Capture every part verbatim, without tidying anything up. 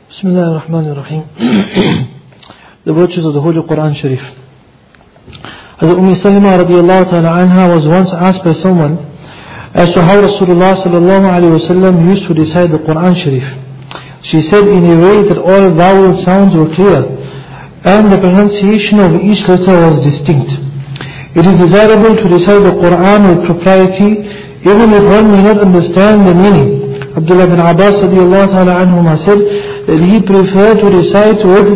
Bismillah ar-Rahman ar-Rahim. The virtues of the Holy Quran Sharif. Hazrat Umm Salama radiallahu ta'ala anha was once asked by someone as to how Rasulullah sallallahu alayhi wa sallam used to recite the Quran Sharif. She said in a way that all vowel sounds were clear and the pronunciation of each letter was distinct. It is desirable to recite the Quran with propriety even if one may not understand the meaning. Abdullah bin Abbas radiallahu ta'ala anhuma said that he preferred to recite with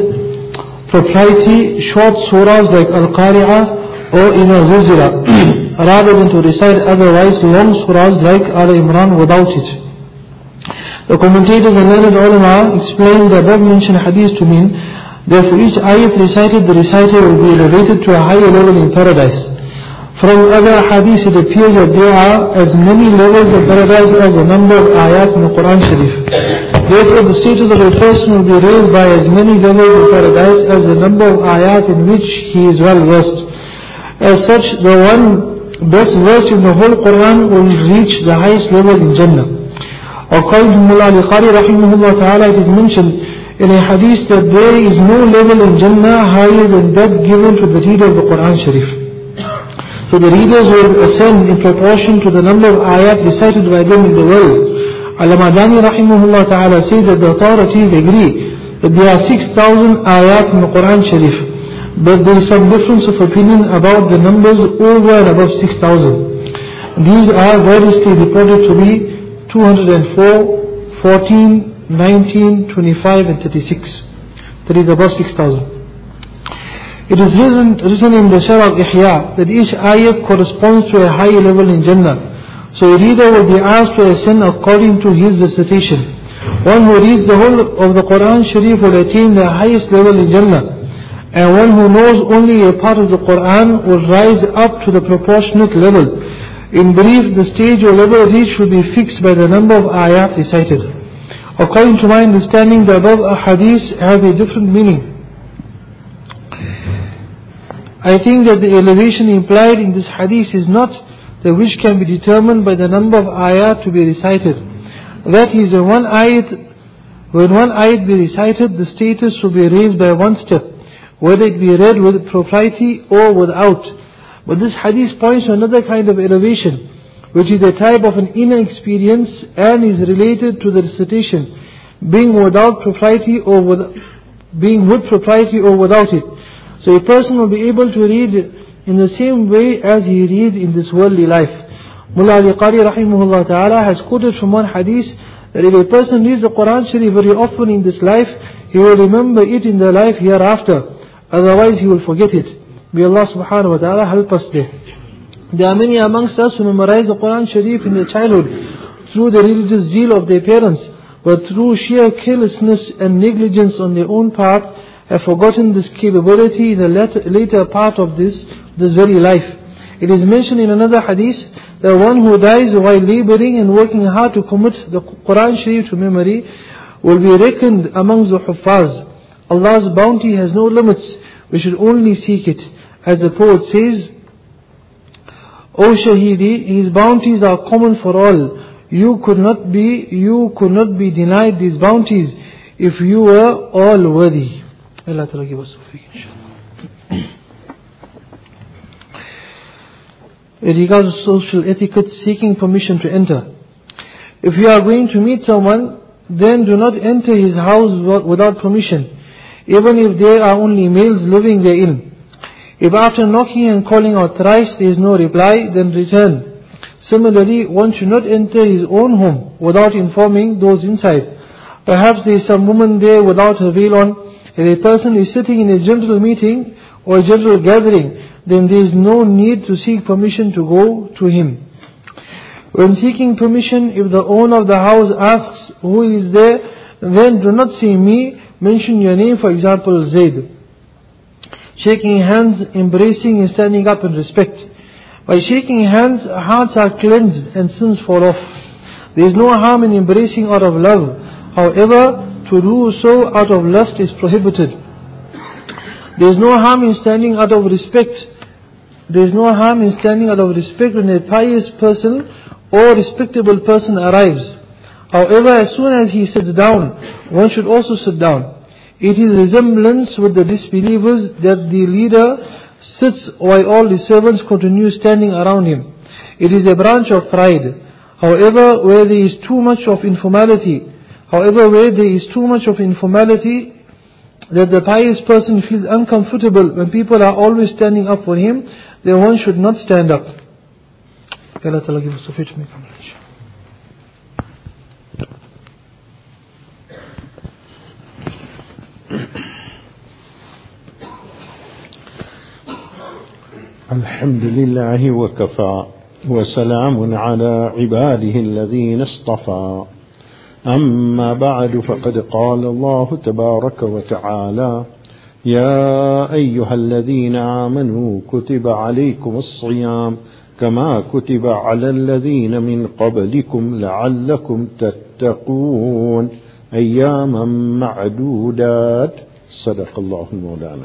propriety short surahs like Al-Qari'ah or Inna Zuzira rather than to recite otherwise long surahs like Al-Imran without it. The commentators and learned ulama explained the above mentioned hadith to mean that for each ayat recited, the reciter will be elevated to a higher level in paradise. From other hadiths it appears that there are as many levels of paradise as the number of ayat in the Quran Sharif. Therefore the status of a person will be raised by as many levels of paradise as the number of ayat in which he is well versed. As such, the one best verse in the whole Quran will reach the highest level in Jannah. According to Mullah Ali Qari rahimahullah ta'ala, it is mentioned in a hadith that there is no level in Jannah higher than that given to the reader of the Quran Sharif. So the readers will ascend in proportion to the number of ayat recited by them in the world. Al-Madani rahimahullah ta'ala says that the authorities agree that there are six thousand ayat in the Quran Sharif. But there is some difference of opinion about the numbers over and above six thousand. These are variously reported to be two hundred four, fourteen, nineteen, twenty-five and thirty-six. That is above six thousand. It is written, written in the Sharh al-Ihya that each ayat corresponds to a high level in Jannah. So a reader will be asked to ascend according to his recitation. One who reads the whole of the Quran Sharif will attain the highest level in Jannah. And one who knows only a part of the Quran will rise up to the proportionate level. In brief, the stage or level reached should be fixed by the number of ayat recited. According to my understanding, the above hadith has a different meaning. I think that the elevation implied in this hadith is not that which can be determined by the number of ayat to be recited. That is, when one ayat, when one ayat be recited, the status will be raised by one step, whether it be read with propriety or without. But this hadith points to another kind of elevation, which is a type of an inner experience and is related to the recitation, being without propriety or with, being with propriety or without it. So a person will be able to read in the same way as he reads in this worldly life. Mullah Ali Qari rahimahullah ta'ala has quoted from one hadith that if a person reads the Quran Sharif very often in this life, he will remember it in the life hereafter. Otherwise he will forget it. May Allah subhanahu wa ta'ala help us there. There are many amongst us who memorize the Quran Sharif in their childhood through the religious zeal of their parents, but through sheer carelessness and negligence on their own part, have forgotten this capability in the later, later part of this, this very life. It is mentioned in another hadith that one who dies while laboring and working hard to commit the Quran Sharif to memory will be reckoned amongst the Huffaz. Allah's bounty has no limits, we should only seek it. As the poet says, O Shahidi, His bounties are common for all. You could not be, you could not be denied these bounties if you were all worthy. Allah Ta'ala give us tawfiq, inshallah. With regards to social etiquette, seeking permission to enter. If you are going to meet someone, then do not enter his house without permission, even if there are only males living therein. If after knocking and calling out thrice there is no reply, then return. Similarly, one should not enter his own home without informing those inside. Perhaps there is some woman there without her veil on. If a person is sitting in a general meeting or a general gathering, then there is no need to seek permission to go to him. When seeking permission, if the owner of the house asks who is there, then do not say me, mention your name, for example, Zaid. Shaking hands, embracing and standing up in respect. By shaking hands, hearts are cleansed and sins fall off. There is no harm in embracing out of love. However, to do so out of lust is prohibited. There is no harm in standing out of respect. There is no harm in standing out of respect when a pious person or respectable person arrives. However, as soon as he sits down, one should also sit down. It is resemblance with the disbelievers that the leader sits while all the servants continue standing around him. It is a branch of pride. However, where there is too much of informality, however, where there is too much of informality, that the pious person feels uncomfortable when people are always standing up for him, then one should not stand up. May Allah Ta'ala give us the faith to make knowledge. الحمد لله وكفى وسلام على عباده الذين اصطفى أما بعد فقد قال الله تبارك وتعالى يا أيها الذين آمنوا كتب عليكم الصيام كما كتب على الذين من قبلكم لعلكم تتقون أياما معدودات صدق الله مولانا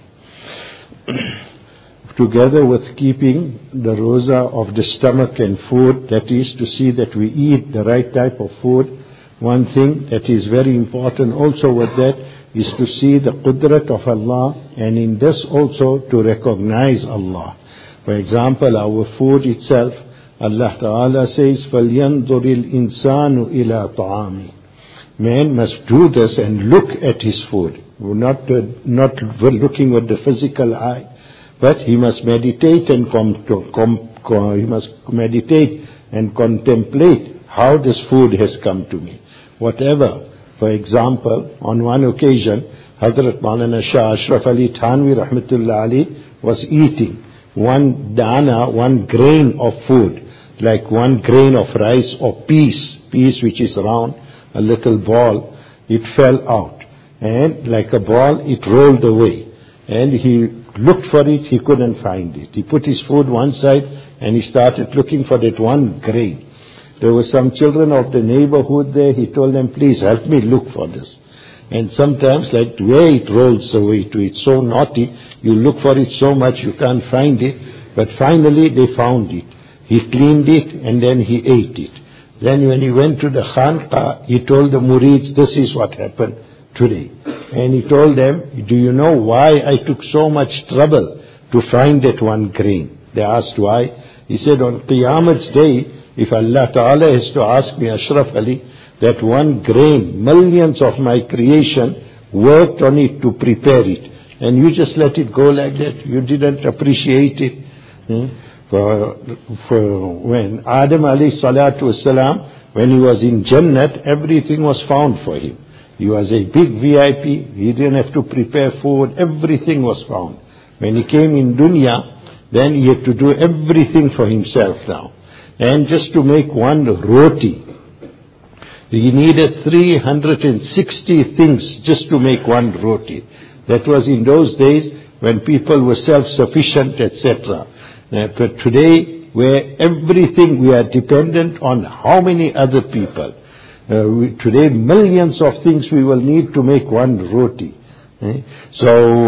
العظيم. Together with keeping the roza of the stomach and food, that is to see that we eat the right type of food, one thing that is very important also with that is to see the qudrat of Allah, and in this also to recognize Allah. For example, our food itself, Allah Ta'ala says, فَلْيَنْظُرِ الْإِنسَانُ إِلَىٰ طَعَامِهِ. Man must do this and look at his food. Not, uh, not looking with the physical eye, but he must meditate and com- com- com- he must meditate and contemplate how this food has come to me. Whatever, for example, on one occasion, Hazrat Maulana Shah Ashraf Ali Thanvi Rahmatullah Ali was eating one dana, one grain of food, like one grain of rice or piece, piece which is round, a little ball, it fell out. And like a ball, it rolled away. And he looked for it, he couldn't find it. He put his food one side and he started looking for that one grain. There were some children of the neighborhood there. He told them, please help me look for this. And sometimes, like the way it rolls away to it's so naughty, you look for it so much you can't find it. But finally they found it. He cleaned it and then he ate it. Then when he went to the Khanqa, he told the Murids, this is what happened today. And he told them, do you know why I took so much trouble to find that one grain? They asked why. He said, on Qiyamah's day, if Allah Ta'ala has to ask me, Ashraf Ali, that one grain, millions of my creation worked on it to prepare it. And you just let it go like that. You didn't appreciate it. Hmm? For, for when Adam alayhi salatu wasalam, when he was in Jannat, everything was found for him. He was a big V I P. He didn't have to prepare food. Everything was found. When he came in dunya, then he had to do everything for himself now. And just to make one roti, he needed three hundred sixty things just to make one roti. That was in those days when people were self-sufficient, et cetera. But today, where everything we are dependent on how many other people. Uh, we, today, millions of things we will need to make one roti. Eh? So,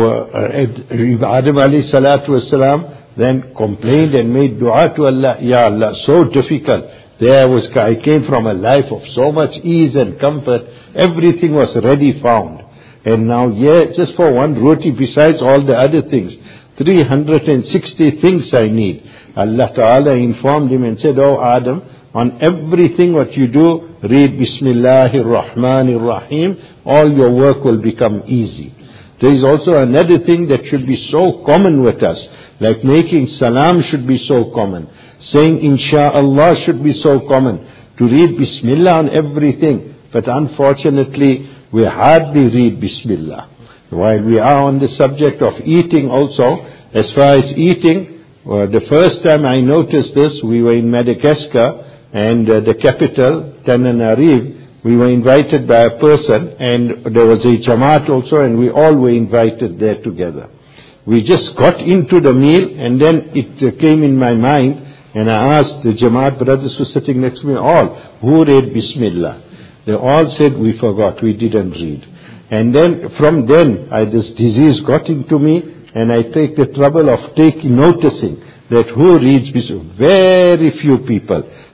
uh, Adam alayhi salatu wasalam then complained and made dua to Allah. Ya Allah, so difficult. There was, I came from a life of so much ease and comfort. Everything was ready found. And now, yeah, just for one roti besides all the other things, three hundred sixty things I need. Allah Ta'ala informed him and said, oh Adam, on everything what you do, read Bismillahir Rahmanir Rahim, all your work will become easy. There is also another thing that should be so common with us, like making salam should be so common. Saying Insha'Allah should be so common. To read Bismillah on everything. But unfortunately, we hardly read Bismillah. While we are on the subject of eating also, as far as eating, well, the first time I noticed this, we were in Madagascar, and uh, the capital, Tananarive, we were invited by a person, and there was a Jamaat also, and we all were invited there together. We just got into the meal, and then it uh, came in my mind, and I asked the Jamaat brothers who were sitting next to me, all, who read Bismillah? They all said, we forgot, we didn't read. And then, from then, I, this disease got into me, and I take the trouble of taking, noticing that who reads Bismillah. Very few people.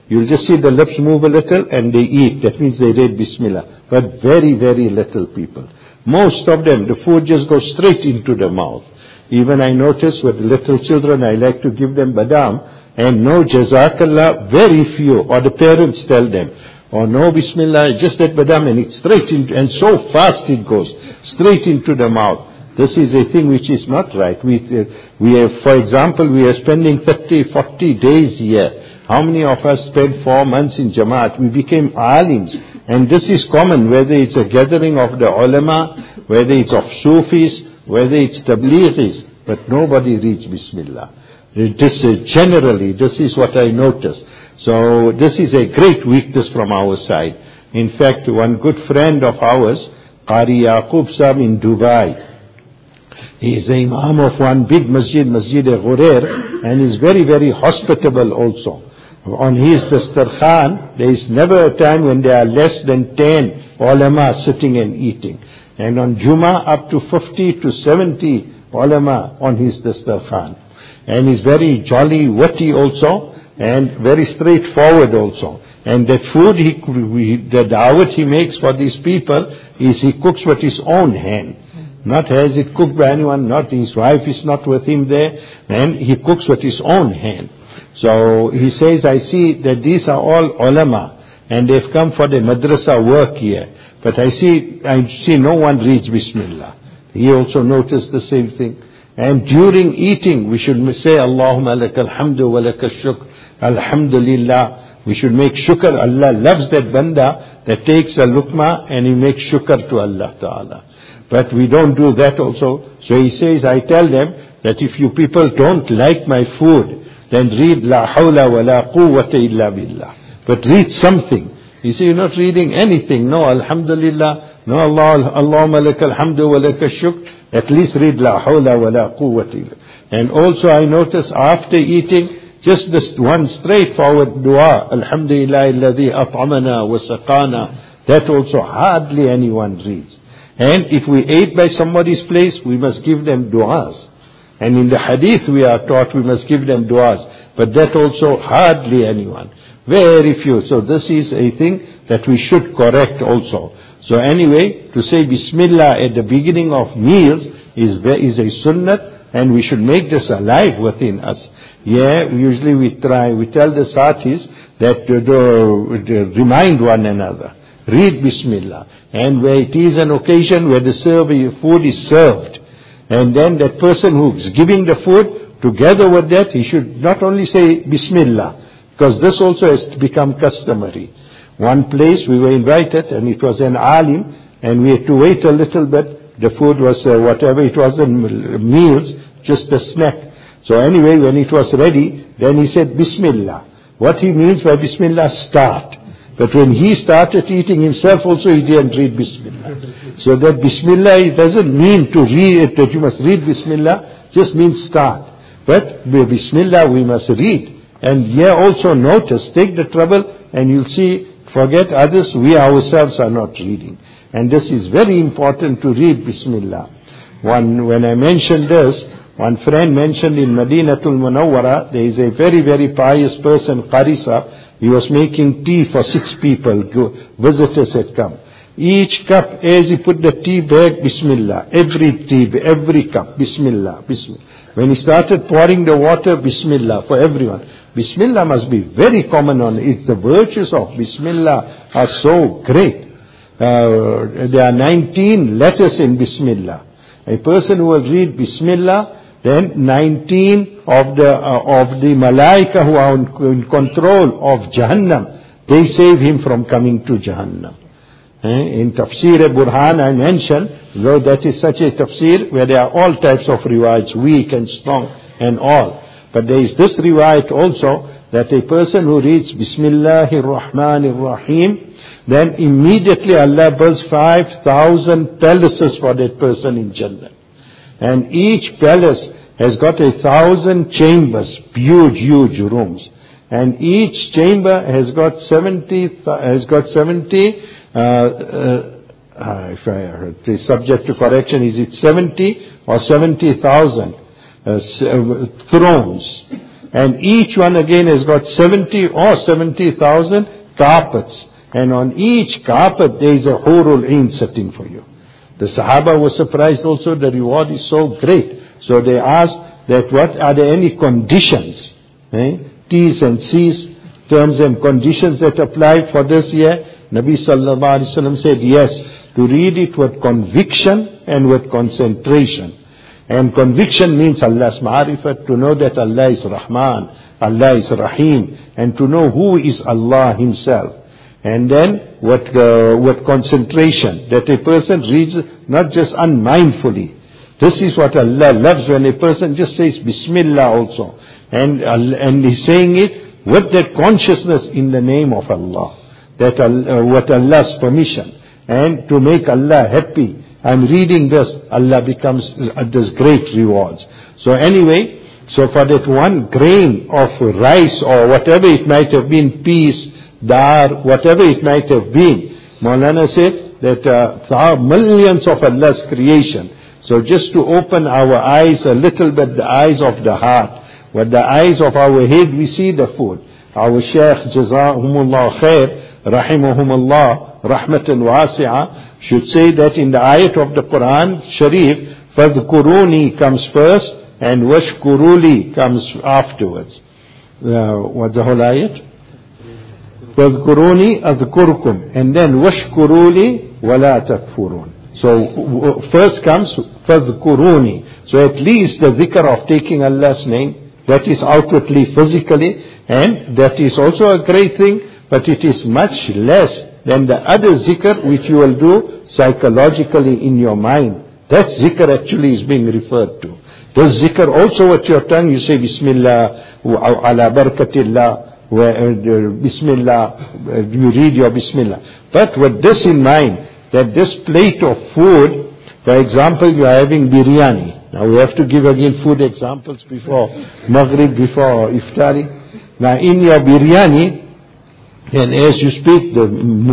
You'll just see the lips move a little and they eat. That means they read Bismillah. But very, very little people. Most of them, the food just goes straight into the mouth. Even I notice with little children, I like to give them badam, and no Jazakallah, very few, or the parents tell them, or no Bismillah, just that badam, and it's straight into, and so fast it goes, straight into the mouth. This is a thing which is not right. We, uh, we have, for example, we are spending thirty, forty days here. How many of us spent four months in Jamaat? We became alims. And this is common, whether it's a gathering of the ulama, whether it's of Sufis, whether it's Tablighis, but nobody reads Bismillah. This is generally, this is what I noticed. So this is a great weakness from our side. In fact, one good friend of ours, Qari Yaqub Sahib in Dubai, he is the imam of one big masjid, Masjid-e-Ghurer, and is very, very hospitable also. On his dastarkhan, there is never a time when there are less than ten ulama sitting and eating. And on Jummah, up to fifty to seventy ulama on his dastarkhan. And he's very jolly, witty also, and very straightforward also. And that food, he, the dawat he makes for these people, is he cooks with his own hand. Not has it cooked by anyone, not his wife is not with him there, and he cooks with his own hand. So he says, I see that these are all ulama, and they've come for the madrasa work here. But I see, I see no one reads Bismillah. He also noticed the same thing. And during eating, we should say, Allahumma lakal hamdu wa lakal shukr, alhamdulillah. We should make shukr. Allah loves that banda that takes a lukma and he makes shukr to Allah Ta'ala. But we don't do that also. So he says, I tell them that if you people don't like my food, then read La hawla wa la quwwata illa billah. But read something. You see, you're not reading anything. No, alhamdulillah. No, Allah, Allahumma lakal hamdu wa lakal shukr. At least read La hawla wa la quwwata illa. And also I notice after eating, just this one straightforward dua, Alhamdulillah alladhi at'amana wa saqana. That also hardly anyone reads. And if we ate by somebody's place, we must give them du'as. And in the hadith we are taught we must give them du'as. But that also hardly anyone. Very few. So this is a thing that we should correct also. So anyway, to say Bismillah at the beginning of meals is, is a sunnat, and we should make this alive within us. Yeah, usually we try, we tell the satis that uh, to, to remind one another. Read Bismillah. And where it is an occasion where the serve, food is served, and then that person who is giving the food, together with that, he should not only say Bismillah, because this also has become customary. One place we were invited, and it was an alim, and we had to wait a little bit. The food was uh, whatever, it wasn't meals, just a snack. So anyway, when it was ready, then he said Bismillah. What he means by Bismillah, start. But when he started eating himself also, he didn't read Bismillah. So that Bismillah, it doesn't mean to read, that you must read Bismillah, just means start. But Bismillah we must read. And here also notice, take the trouble and you'll see, forget others, we ourselves are not reading. And this is very important to read Bismillah. One, when I mentioned this, one friend mentioned in Madinatul Munawwara, there is a very, very pious person, Qarisa. He was making tea for six people. Visitors had come. Each cup, as he put the tea bag, Bismillah. Every tea, every cup, Bismillah, Bismillah. When he started pouring the water, Bismillah for everyone. Bismillah must be very common on it. The virtues of Bismillah are so great. Uh, there are nineteen letters in Bismillah. A person who will read Bismillah, then nineteen of the uh, of the malaika who are in, in control of Jahannam, they save him from coming to Jahannam. Eh? In Tafsir Burhan I mentioned, though that is such a tafsir where there are all types of riwayats, weak and strong and all. But there is this riwayat also, that a person who reads Bismillahir Rahmanir Rahim, then immediately Allah builds five thousand palaces for that person in Jannah. And each palace has got a thousand chambers, huge, huge rooms. And each chamber has got seventy, has got seventy, uh, uh, if I heard the subject to correction, is it seventy or seventy thousand uh, thrones? And each one again has got seventy or seventy thousand carpets. And on each carpet there is a hurul ain sitting for you. The Sahaba were surprised also, the reward is so great. So they asked that what are there any conditions, eh? T's and C's, terms and conditions that apply for this year? Nabi sallallahu alaihi wasallam said yes, to read it with conviction and with concentration. And conviction means Allah's ma'rifat, to know that Allah is Rahman, Allah is Rahim, and to know who is Allah Himself. And then with, uh, with concentration, that a person reads not just unmindfully. This is what Allah loves, when a person just says Bismillah also. And, and he's saying it with that consciousness in the name of Allah. That uh, with Allah's permission. And to make Allah happy. I'm reading this, Allah becomes, uh, this great rewards. So anyway, so for that one grain of rice or whatever it might have been, peas, dar, whatever it might have been, Maulana said that uh, there are millions of Allah's creation. So just to open our eyes a little bit, the eyes of the heart, with the eyes of our head we see the food. Our Shaykh Jazahumullah Khair, Rahimahumullah, Rahmatan Wasi'ah, should say that in the ayat of the Quran Sharif, Fadhkuruni comes first and Washkuruli comes afterwards. Uh, what's the whole ayat? Fadhkuruni adhkurkum, and then Washkuruli wala takfurun. So first comes Fadhkuruni. So at least the dhikr of taking Allah's name, that is outwardly, physically, and that is also a great thing, but it is much less than the other zikr which you will do psychologically in your mind. That zikr actually is being referred to. This zikr also with your tongue, you say Bismillah, ala barakatillah, Bismillah, you read your Bismillah. But with this in mind, that this plate of food, for example, you are having biryani. Now we have to give again food examples before Maghrib, before Iftari. Now in your biryani, and as you speak, the,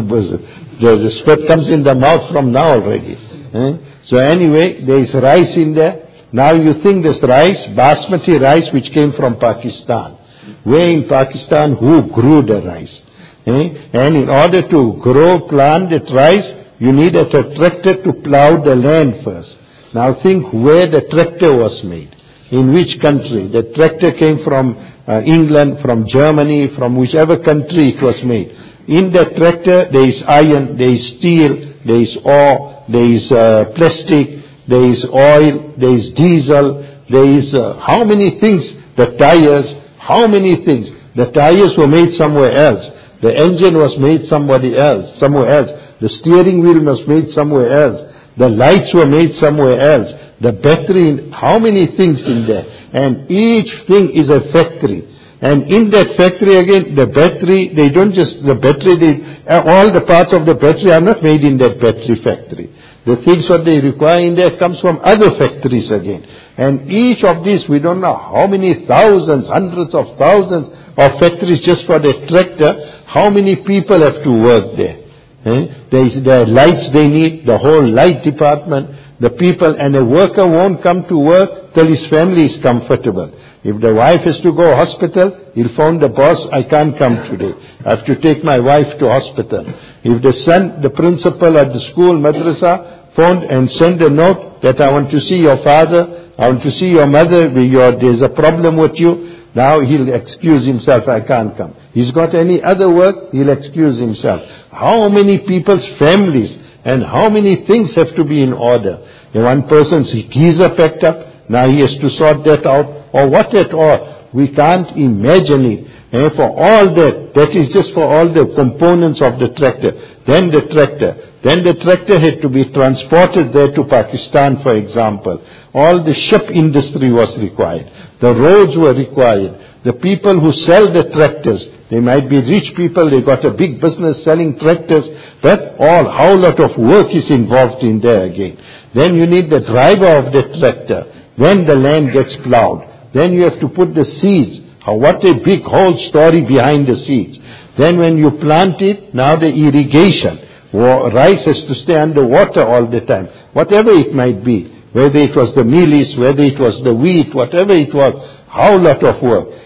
the, the spit comes in the mouth from now already. Eh? So anyway, there is rice in there. Now you think this rice, basmati rice which came from Pakistan. Where in Pakistan, who grew the rice? Eh? And in order to grow, plant that rice, you need a tractor to plow the land first. Now think where the tractor was made. In which country? The tractor came from uh, England, from Germany, from whichever country it was made. In that tractor there is iron, there is steel, there is ore, there is uh, plastic, there is oil, there is diesel, there is uh, how many things, the tires, how many things. The tires were made somewhere else. The engine was made somebody else, somewhere else. The steering wheel was made somewhere else. The lights were made somewhere else. The battery, how many things in there. And each thing is a factory. And in that factory again, the battery, they don't just, the battery, they, all the parts of the battery are not made in that battery factory. The things what they require in there comes from other factories again. And each of these, we don't know how many thousands, hundreds of thousands of factories just for the tractor, how many people have to work there. Eh? There is the lights they need, the whole light department, the people, and a worker won't come to work till his family is comfortable. If the wife has to go hospital, he'll phone the boss, I can't come today. I have to take my wife to hospital. If the son, the principal at the school, madrasa, phoned and sent a note that I want to see your father, I want to see your mother, there's a problem with you, now he'll excuse himself, I can't come. He's got any other work, he'll excuse himself. How many people's families and how many things have to be in order? And one person's geyser packed up, now he has to sort that out, or what at all. We can't imagine it. And for all that, that is just for all the components of the tractor. Then the tractor. Then the tractor had to be transported there to Pakistan, for example. All the ship industry was required. The roads were required. The people who sell the tractors, they might be rich people, they got a big business selling tractors, but all, how lot of work is involved in there again. Then you need the driver of the tractor. Then the land gets plowed. Then you have to put the seeds. What a big whole story behind the seeds. Then when you plant it, now the irrigation. Rice has to stay under water all the time. Whatever it might be. Whether it was the mealies, whether it was the wheat, whatever it was. How lot of work.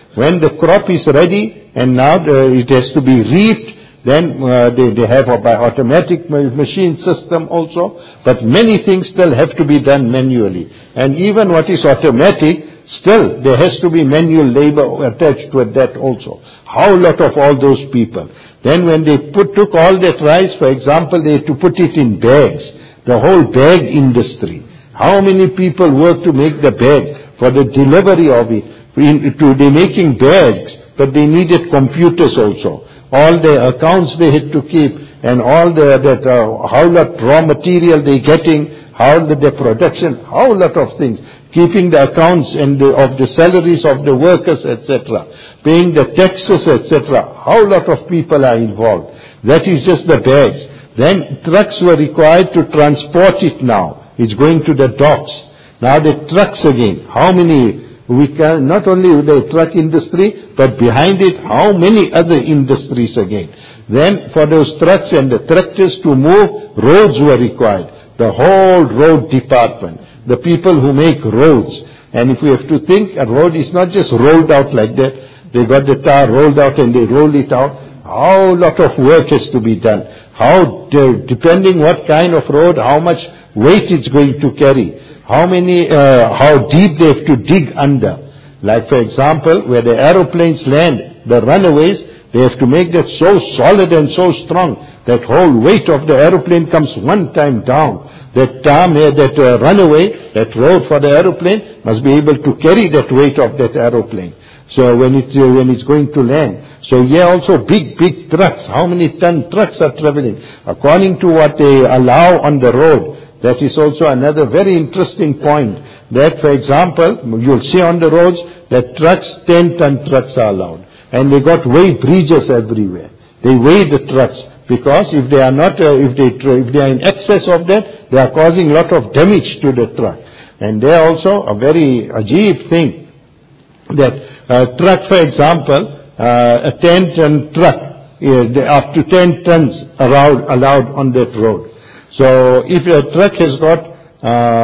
When the crop is ready and now the, it has to be reaped, then uh, they, they have a by automatic machine system also, but many things still have to be done manually. And even what is automatic, still there has to be manual labor attached to that also. How lot of all those people. Then when they put, took all that rice, for example, they had to put it in bags, the whole bag industry. How many people work to make the bag for the delivery of it? In, to, they're making bags, but they needed computers also. All the accounts they had to keep, and all the, that, uh, how lot raw material they're getting, how the, the production, how lot of things. Keeping the accounts and the, of the salaries of the workers, et cetera. Paying the taxes, et cetera. How lot of people are involved. That is just the bags. Then trucks were required to transport it now. It's going to the docks. Now the trucks again. How many? We can, not only the truck industry, but behind it, how many other industries again. Then for those trucks and the tractors to move, roads were required. The whole road department. The people who make roads. And if we have to think, a road is not just rolled out like that. They got the tar rolled out and they roll it out. How lot of work has to be done. How, depending what kind of road, how much weight it's going to carry. How many, uh, how deep they have to dig under. Like for example, where the aeroplanes land, the runaways, they have to make that so solid and so strong that whole weight of the aeroplane comes one time down. That time, uh, that uh, runaway, that road for the aeroplane must be able to carry that weight of that aeroplane. So when it uh, when it's going to land. So yeah, also big big trucks. How many ton trucks are traveling? According to what they allow on the road. That is also another very interesting point. That, for example, you'll see on the roads that trucks, ten ton trucks are allowed. And they got weigh bridges everywhere. They weigh the trucks. Because if they are not, uh, if they if they are in excess of that, they are causing a lot of damage to the truck. And they are also a very ajib thing. That uh, truck, for example, uh, a ten ton truck, uh, up to ten tons allowed, allowed on that road. So if a truck has got, uh,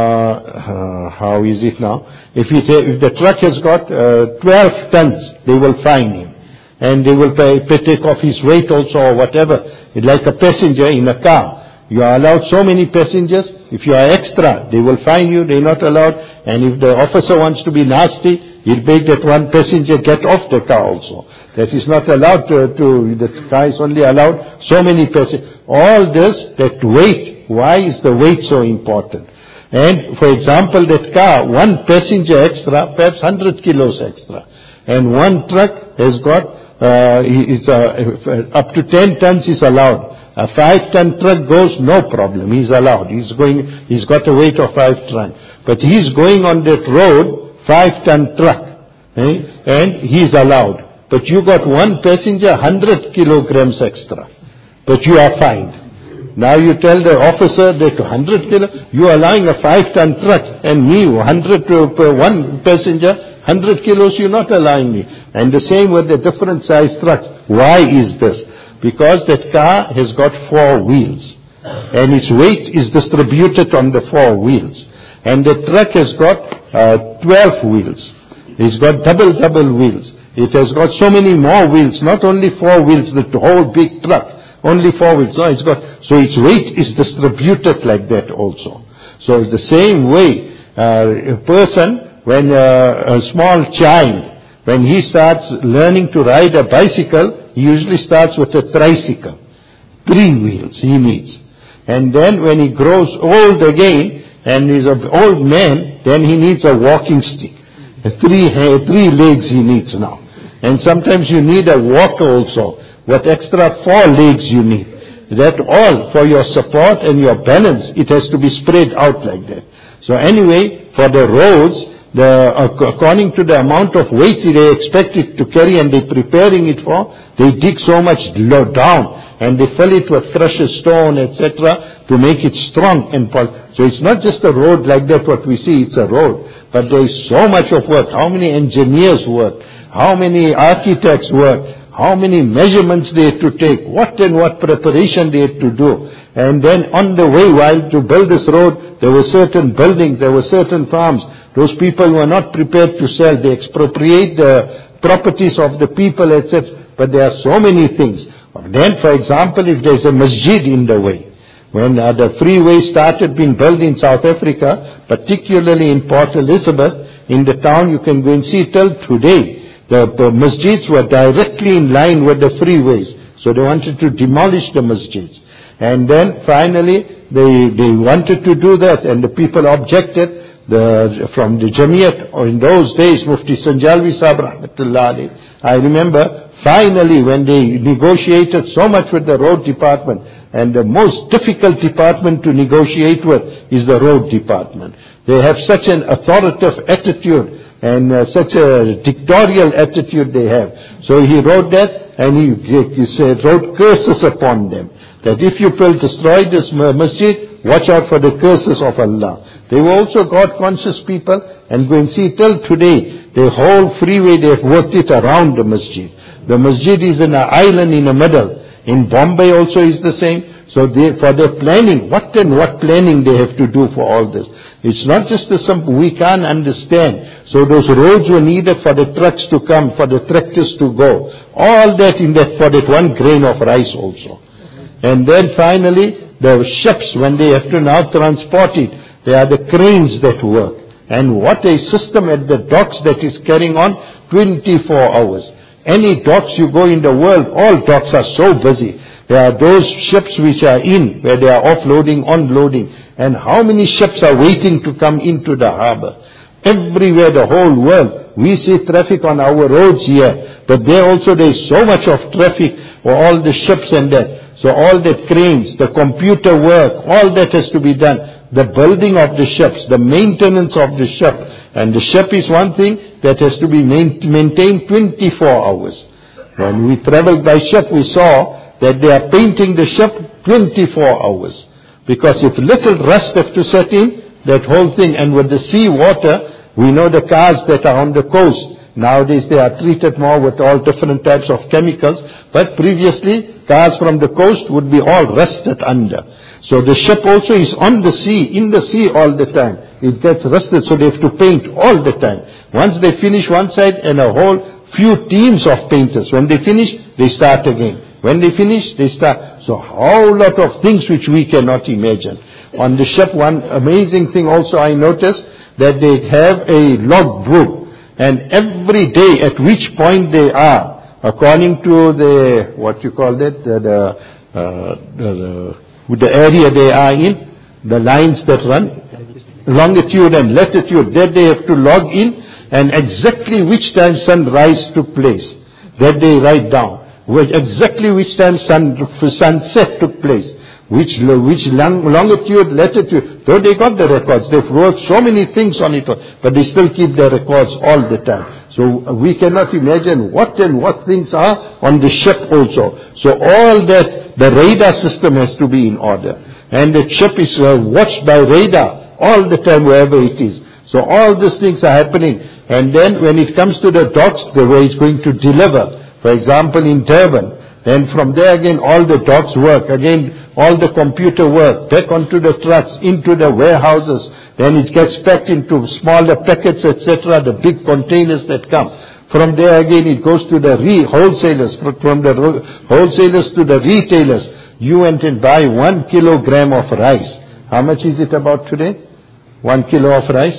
uh, how is it now? If, it, if the truck has got uh, twelve tons, they will fine him. And they will pay, pay, take off his weight also or whatever. It's like a passenger in a car. You are allowed so many passengers. If you are extra, they will fine you. They're not allowed. And if the officer wants to be nasty, he'll make that one passenger get off the car also. That is not allowed to, to the car is only allowed so many passengers. All this, that weight, why is the weight so important? And for example, that car, one passenger extra, perhaps one hundred kilos extra. And one truck has got, uh, it's uh, up to ten tons is allowed. A five ton truck goes, no problem, he's allowed. He's going, he's got a weight of five ton. But he's going on that road, five ton truck, eh? And he's allowed. But you got one passenger, one hundred kilograms extra. But you are fined. Now you tell the officer that one hundred kilo, you are allowing a five ton truck, and me, one hundred per one passenger, one hundred kilos you're not allowing me. And the same with the different size trucks. Why is this? Because that car has got four wheels. And its weight is distributed on the four wheels. And the truck has got uh, twelve wheels. It's got double, double wheels. It has got so many more wheels, not only four wheels, the whole big truck. Only four wheels. No, it's got, so its weight is distributed like that also. So the same way, uh, a person, when uh, a small child, when he starts learning to ride a bicycle, he usually starts with a tricycle. Three wheels he needs. And then when he grows old again, and he's an old man, then he needs a walking stick. Three, three legs he needs now. And sometimes you need a walker also. What extra four legs you need. That all for your support and your balance, it has to be spread out like that. So anyway, for the roads, the, according to the amount of weight they expect it to carry and they're preparing it for, they dig so much low down and they fill it with precious stone, et cetera, to make it strong and polished. So it's not just a road like that what we see, it's a road. But there is so much of work. How many engineers work? How many architects work? How many measurements they had to take? What and what preparation they had to do? And then on the way, while to build this road, there were certain buildings, there were certain farms. Those people were not prepared to sell. They expropriate the properties of the people, et cetera. But there are so many things. Then, for example, if there's a masjid in the way, when uh, the freeway started being built in South Africa, particularly in Port Elizabeth, in the town, you can go and see till today, the, the masjids were directly in line with the freeways. So they wanted to demolish the masjids. And then finally, they, they wanted to do that, and the people objected. The, from the Jamiyat, or in those days, Mufti Sanjalvi Sahib Rahmatullah alayhi, I remember, finally when they negotiated so much with the road department, and the most difficult department to negotiate with is the road department. They have such an authoritative attitude, and uh, such a dictatorial attitude they have. So he wrote that, and he, he said, wrote curses upon them, that if you will destroy this masjid, watch out for the curses of Allah. They were also God-conscious people, and go and see till today, the whole freeway, they have worked it around the masjid. The masjid is in an island in the middle. In Bombay also is the same. So they, for their planning, what and what planning they have to do for all this. It's not just the simple, we can't understand. So those roads were needed for the trucks to come, for the tractors to go. All that in that, for that one grain of rice also. And then finally, the ships, when they have to now transport it, they are the cranes that work. And what a system at the docks that is carrying on twenty-four hours. Any docks you go in the world, all docks are so busy. There are those ships which are in, where they are offloading, onloading. And how many ships are waiting to come into the harbor? Everywhere, the whole world. We see traffic on our roads here. But there also there is so much of traffic for all the ships and that. So all that cranes, the computer work, all that has to be done. The building of the ships, the maintenance of the ship. And the ship is one thing that has to be maintained twenty-four hours. When we traveled by ship, we saw that they are painting the ship twenty-four hours. Because if little rust have to set in, that whole thing, and with the sea water, we know the cars that are on the coast, nowadays they are treated more with all different types of chemicals, but previously, cars from the coast would be all rusted under. So the ship also is on the sea, in the sea all the time. It gets rusted, so they have to paint all the time. Once they finish one side, and a whole few teams of painters, when they finish, they start again. When they finish, they start. So whole lot of things which we cannot imagine. On the ship, one amazing thing also I noticed, that they have a log book, and every day at which point they are, according to the, what you call it, the, the, uh, the, the, the area they are in, the lines that run, longitude and latitude, that they have to log in, and exactly which time sunrise took place, that they write down. Which, exactly which time sun, sunset took place, which, which long, longitude, latitude. Though they got the records, they've worked so many things on it, but they still keep their records all the time. So we cannot imagine what and what things are on the ship also. So all that, the radar system has to be in order. And the ship is uh, watched by radar all the time wherever it is. So all these things are happening. And then when it comes to the docks, the way it's going to deliver. For example, in Durban, then from there again all the docks work, again all the computer work, back onto the trucks, into the warehouses, then it gets packed into smaller packets, et cetera, the big containers that come. From there again it goes to the re- wholesalers, from the wholesalers to the retailers. You went and buy one kilogram of rice. How much is it about today? One kilo of rice?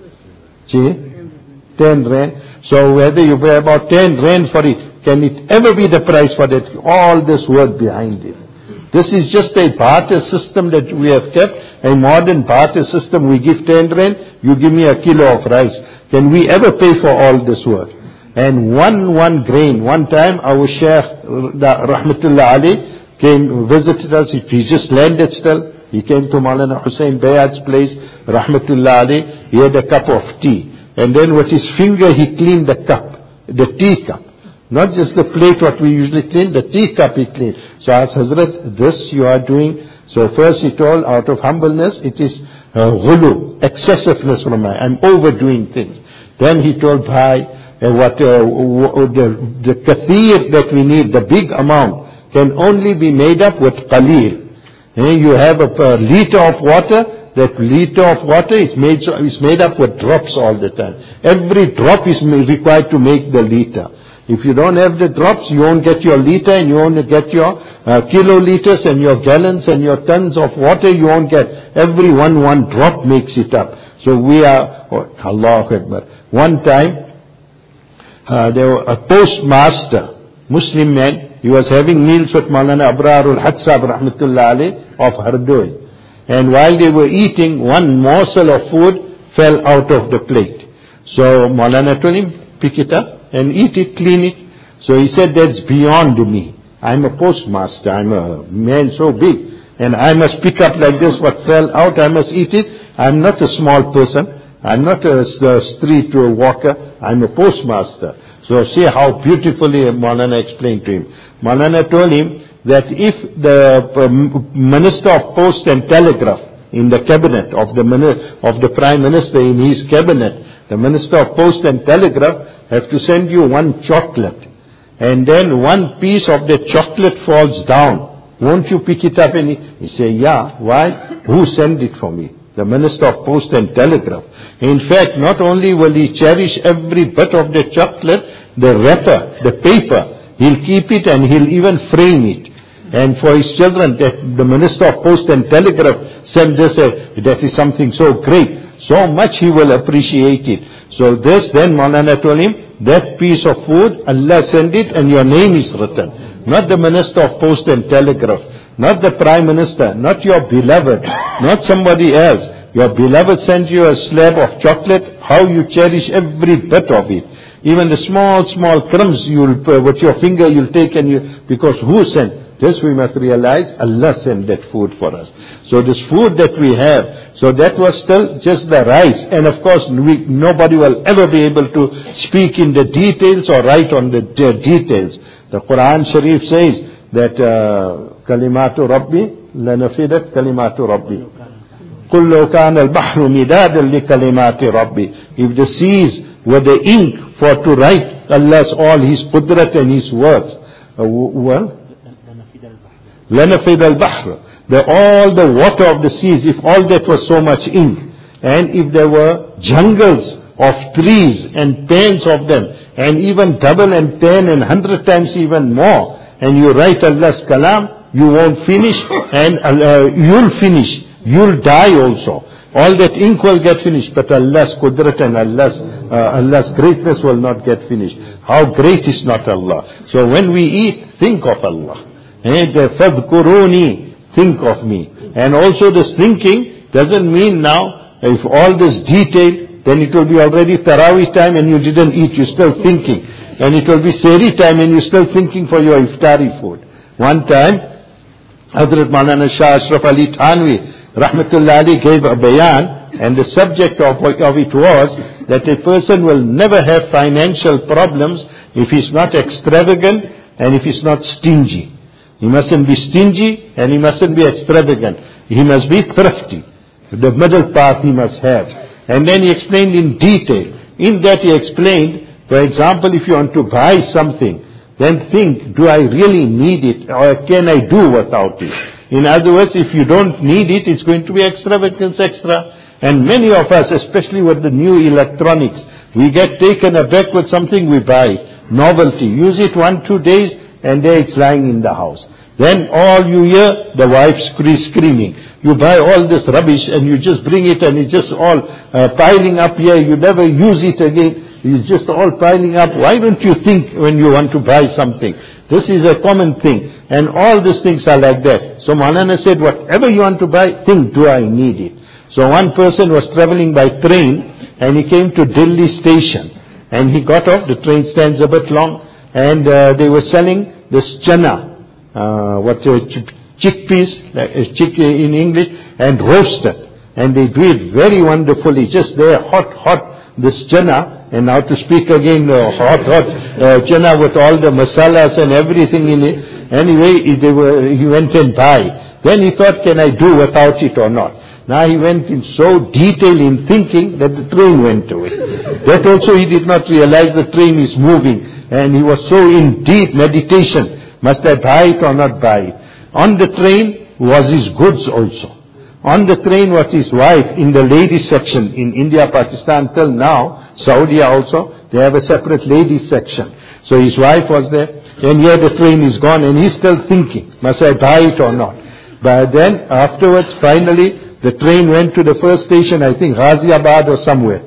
Gee, ten rand. So whether you pay about ten rand for it, can it ever be the price for that? All this work behind it. This is just a barter system that we have kept, a modern barter system. We give ten rand, you give me a kilo of rice. Can we ever pay for all this work? And one, one grain. One time our Shaykh, Rahmatullah Ali, came, visited us. He just landed still. He came to Maulana Hussain Bayat's place, Rahmatullah Ali. He had a cup of tea. And then with his finger he cleaned the cup, the tea cup. Not just the plate what we usually clean, the tea cup he cleaned. So I asked Hazrat, this you are doing. So first he told, out of humbleness, it is uh, ghulu, excessiveness from me. I'm overdoing things. Then he told, Bhai, uh, what, uh, the, the kathir that we need, the big amount, can only be made up with qaleel. Uh, you have a, a liter of water, that liter of water is made, is made up with drops all the time. Every drop is required to make the liter. If you don't have the drops, you won't get your liter, and you won't get your uh, kiloliters and your gallons and your tons of water. You won't get. Every one, one drop makes it up. So we are, oh, Allahu Akbar. One time, uh, there was a postmaster, Muslim man. He was having meals with Maulana Abrarul Hatsab Rahmatullah alayh of Hardoi. And while they were eating, one morsel of food fell out of the plate. So Maulana told him, pick it up and eat it, clean it. So he said, that's beyond me. I'm a postmaster. I'm a man so big. And I must pick up like this what fell out. I must eat it. I'm not a small person. I'm not a, a street walker. I'm a postmaster. So see how beautifully Maulana explained to him. Maulana told him that if the Minister of Post and Telegraph in the cabinet of the of the Prime Minister in his cabinet, the Minister of Post and Telegraph have to send you one chocolate, and then one piece of the chocolate falls down. Won't you pick it up? And he, he say, yeah. Why? Who sent it for me? The Minister of Post and Telegraph. In fact, not only will he cherish every bit of the chocolate, the wrapper, the paper, he'll keep it and he'll even frame it. And for his children, that the Minister of Post and Telegraph sent this, uh, that is something so great. So much he will appreciate it. So this, then Maulana told him, that piece of food, Allah send it and your name is written. Not the Minister of Post and Telegraph, not the Prime Minister, not your beloved, not somebody else. Your beloved sends you a slab of chocolate, how you cherish every bit of it. Even the small, small crumbs, you'll, uh, with your finger you'll take and you, because who sent? This we must realize, Allah sent that food for us. So this food that we have, so that was still just the rice. And of course, we, nobody will ever be able to speak in the details or write on the de- details. The Quran Sharif says that, Kalimatu Rabbi, lanafidat Kalimatu Rabbi. قُلْ لَوْ كَانَ الْبَحْرُ مِدَادًا لِكَلِمَاتِ رَبِّ. If the seas were the ink for to write Allah's all His qudrat and His words, uh, well, لَنَفِدَ الْبَحْرُ, the, all the water of the seas, if all that was so much ink, and if there were jungles of trees and tens of them, and even double and ten and hundred times even more, and you write Allah's kalam, you won't finish, and uh, you'll finish, you'll die also. All that ink will get finished, but Allah's qudrat and Allah's, uh, Allah's greatness will not get finished. How great is not Allah? So when we eat, think of Allah. And فَذْكُرُونِي, think of me. And also this thinking doesn't mean now, if all this detail, then it will be already Tarawih time and you didn't eat, you're still thinking. And it will be Sehri time and you're still thinking for your iftari food. One time, Hazrat Maulana Shah Ashraf Ali Thanvi, Rahmatullah Ali, gave a bayan, and the subject of, of it was that a person will never have financial problems if he's not extravagant and if he's not stingy. He mustn't be stingy and he mustn't be extravagant. He must be thrifty. The middle path he must have. And then he explained in detail. In that he explained, for example, if you want to buy something, then think, do I really need it or can I do without it? In other words, if you don't need it, it's going to be extravagance extra. And many of us, especially with the new electronics, we get taken aback with something we buy. Novelty. Use it one, two days, and there it's lying in the house. Then all you hear, the wife screaming. You buy all this rubbish and you just bring it and it's just all uh, piling up here. You never use it again. It's just all piling up. Why don't you think when you want to buy something? This is a common thing. And all these things are like that. So Maulana said, whatever you want to buy, think, do I need it? So one person was traveling by train and he came to Delhi station. And he got off, the train stands a bit long. And uh, they were selling this chana, uh, what uh, ch- chickpeas, like, uh, chick in English, and roasted. And they do it very wonderfully, just there, hot, hot, this chana. And now to speak again, uh, hot, hot uh, chana with all the masalas and everything in it. Anyway, they were, he went and buy. Then he thought, can I do without it or not? Now he went in so detail in thinking that the train went away. That also he did not realize the train is moving. And he was so in deep meditation. Must I buy it or not buy it? On the train was his goods also. On the train was his wife in the ladies section. In India, Pakistan till now, Saudi also, they have a separate ladies section. So his wife was there, and here the train is gone, and he's still thinking, must I buy it or not? But then afterwards, finally, the train went to the first station, I think Ghaziabad or somewhere.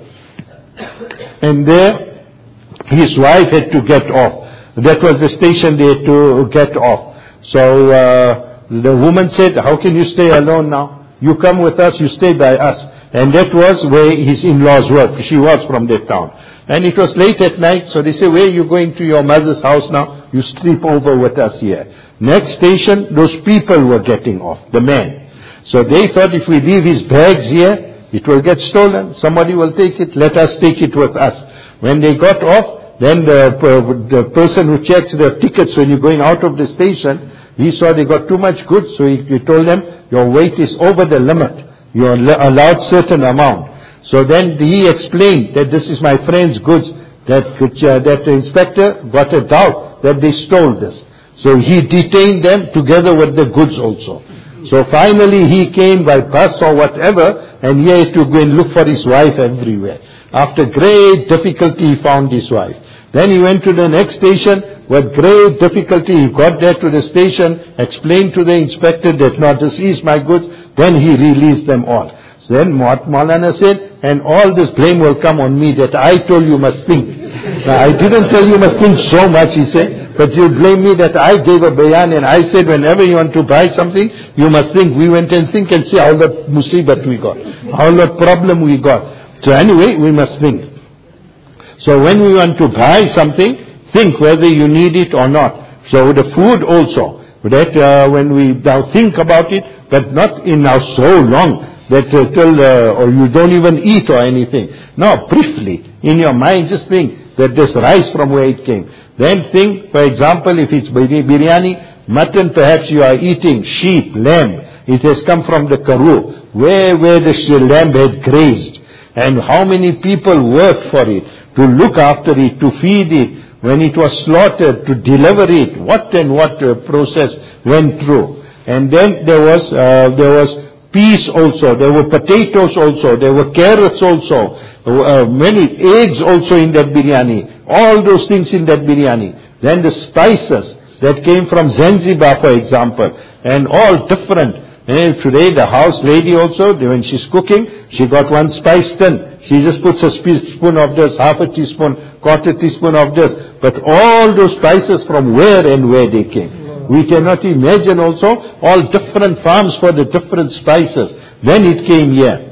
And there, his wife had to get off. That was the station they had to get off. So uh, the woman said, how can you stay alone now? You come with us, you stay by us. And that was where his in-laws were. She was from that town. And it was late at night, so they say, where are you going to your mother's house now? You sleep over with us here. Next station, those people were getting off, the men. So they thought if we leave his bags here, it will get stolen. Somebody will take it, let us take it with us. When they got off, then the, the person who checks the tickets when you're going out of the station, he saw they got too much goods, so he, he told them, your weight is over the limit. You are allowed certain amount. So then he explained that this is my friend's goods, that, uh, that the inspector got a doubt that they stole this. So he detained them together with the goods also. So finally he came by bus or whatever, and he had to go and look for his wife everywhere. After great difficulty he found his wife. Then he went to the next station. With great difficulty he got there to the station, explained to the inspector that no, this is my goods. Then he released them all. So then Maulana said, and all this blame will come on me that I told you must think. Now, I didn't tell you must think so much, he said, but you blame me that I gave a bayan and I said whenever you want to buy something, you must think. We went and think and see how the musibat we got, how the problem we got. So anyway, we must think. So when we want to buy something, think whether you need it or not. So the food also, that uh, when we now think about it, but not in now so long, that uh, till, uh, or you don't even eat or anything. No, briefly, in your mind, just think that this rice from where it came. Then think, for example, if it's biryani, mutton perhaps you are eating, sheep, lamb, it has come from the Karoo, where, where the lamb had grazed, and how many people worked for it, to look after it, to feed it, when it was slaughtered, to deliver it, what and what uh, process went through. And then there was, uh, there was peas also, there were potatoes also, there were carrots also, uh, many eggs also in that biryani, all those things in that biryani. Then the spices that came from Zanzibar, for example, and all different. And today the house lady also, when she's cooking, she got one spice tin. She just puts a spoon of this, half a teaspoon, quarter teaspoon of this. But all those spices from where and where they came. We cannot imagine also all different farms for the different spices. Then it came here.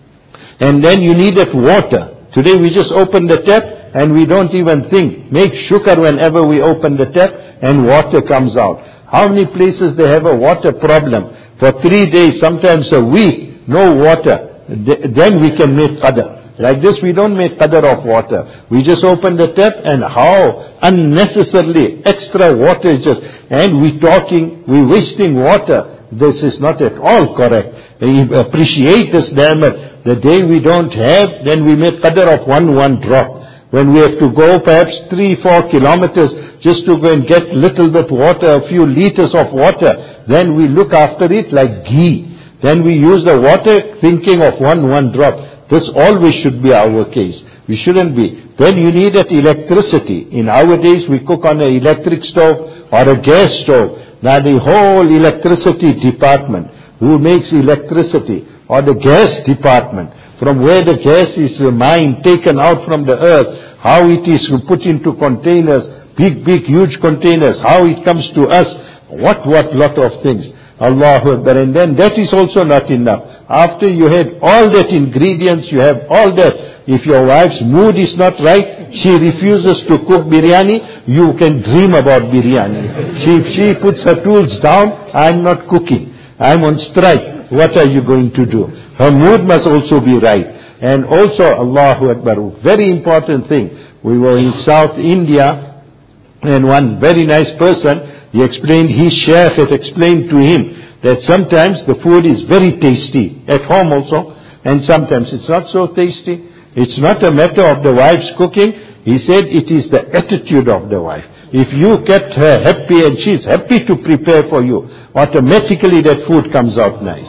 And then you needed water. Today we just open the tap and we don't even think. Make shukr whenever we open the tap and water comes out. How many places they have a water problem? For three days, sometimes a week, no water. Then we can make qadr. Like this, we don't make qadr of water. We just open the tap and how unnecessarily extra water is just, and we talking, we wasting water. This is not at all correct. We appreciate this ni'mat. The day we don't have, then we make qadr of one, one drop. When we have to go perhaps three, four kilometers just to go and get little bit water, a few liters of water, then we look after it like ghee. Then we use the water thinking of one, one drop. This always should be our case. We shouldn't be. Then you need that electricity. In our days we cook on an electric stove or a gas stove. Now the whole electricity department, who makes electricity, or the gas department, from where the gas is mined, taken out from the earth, how it is put into containers, big, big, huge containers, how it comes to us, what, what lot of things. Allahu Akbar. And then that is also not enough. After you had all that ingredients, you have all that. If your wife's mood is not right, she refuses to cook biryani, you can dream about biryani. She, if she puts her tools down, I'm not cooking. I'm on strike. What are you going to do? Her mood must also be right. And also, Allahu Akbar, very important thing. We were in South India, and one very nice person, he explained, his sheikh had explained to him that sometimes the food is very tasty, at home also, and sometimes it's not so tasty. It's not a matter of the wife's cooking. He said it is the attitude of the wife. If you kept her happy and she's happy to prepare for you, automatically that food comes out nice.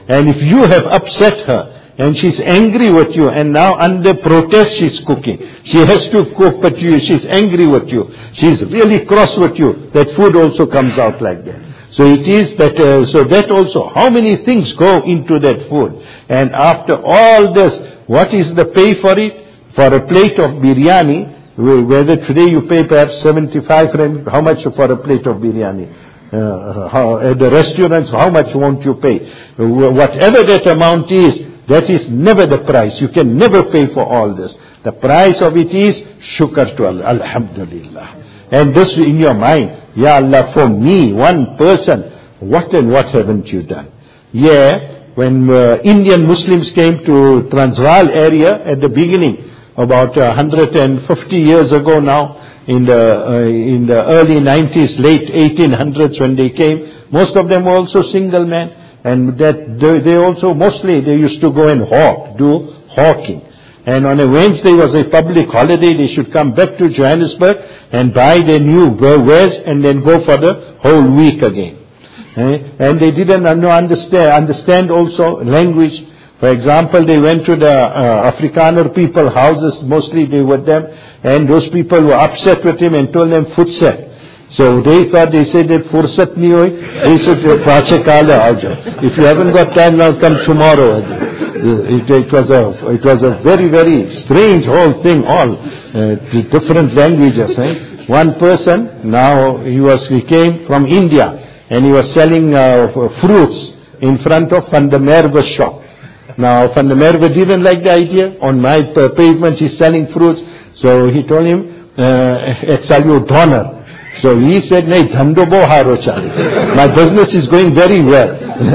And if you have upset her, and she's angry with you, and now under protest she's cooking. She has to cook, but you, she's angry with you. She's really cross with you. That food also comes out like that. So it is that, uh, so that also, how many things go into that food? And after all this, what is the pay for it? For a plate of biryani, whether today you pay perhaps seventy-five rand, how much for a plate of biryani? Uh, how, at the restaurants, how much won't you pay? Whatever that amount is, that is never the price. You can never pay for all this. The price of it is shukr to Allah. Alhamdulillah. And this in your mind, Ya Allah, for me, one person, what and what haven't you done? Yeah, when uh, Indian Muslims came to Transvaal area at the beginning, about uh, one hundred fifty years ago now, in the uh, in the early nineties, late eighteen hundreds when they came, most of them were also single men. And that they, they also, mostly they used to go and hawk, do hawking. And on a Wednesday was a public holiday, they should come back to Johannesburg and buy their new wares and then go for the whole week again. Eh? And they didn't understand, understand also language. For example, they went to the uh, Afrikaner people houses, mostly they were them, and those people were upset with him and told them, "Futset." So they thought, they said that fursat nahi hoy. They said, "Pache kala aaja. If you haven't got time now, come tomorrow." It, it was a, it was a very, very strange whole thing, all uh, different languages. Eh? One person, now he was, he came from India and he was selling uh, fruits in front of Van der Merwe's shop. Now Van der Merwe didn't like the idea. On my pavement he's selling fruits. So he told him, "It's uh, your donor." So he said, "Nahi, dhando bo haro chale. My business is going very well."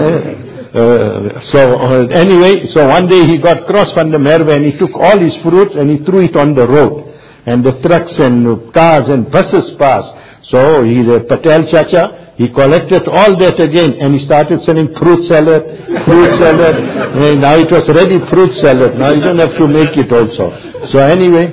uh, so uh, anyway, so one day he got cross Van der Merwe and he took all his fruits and he threw it on the road. And the trucks and cars and buses passed. So he, the Patel Chacha, he collected all that again and he started selling fruit salad, fruit salad. And now it was ready fruit salad. Now you don't have to make it also. So anyway,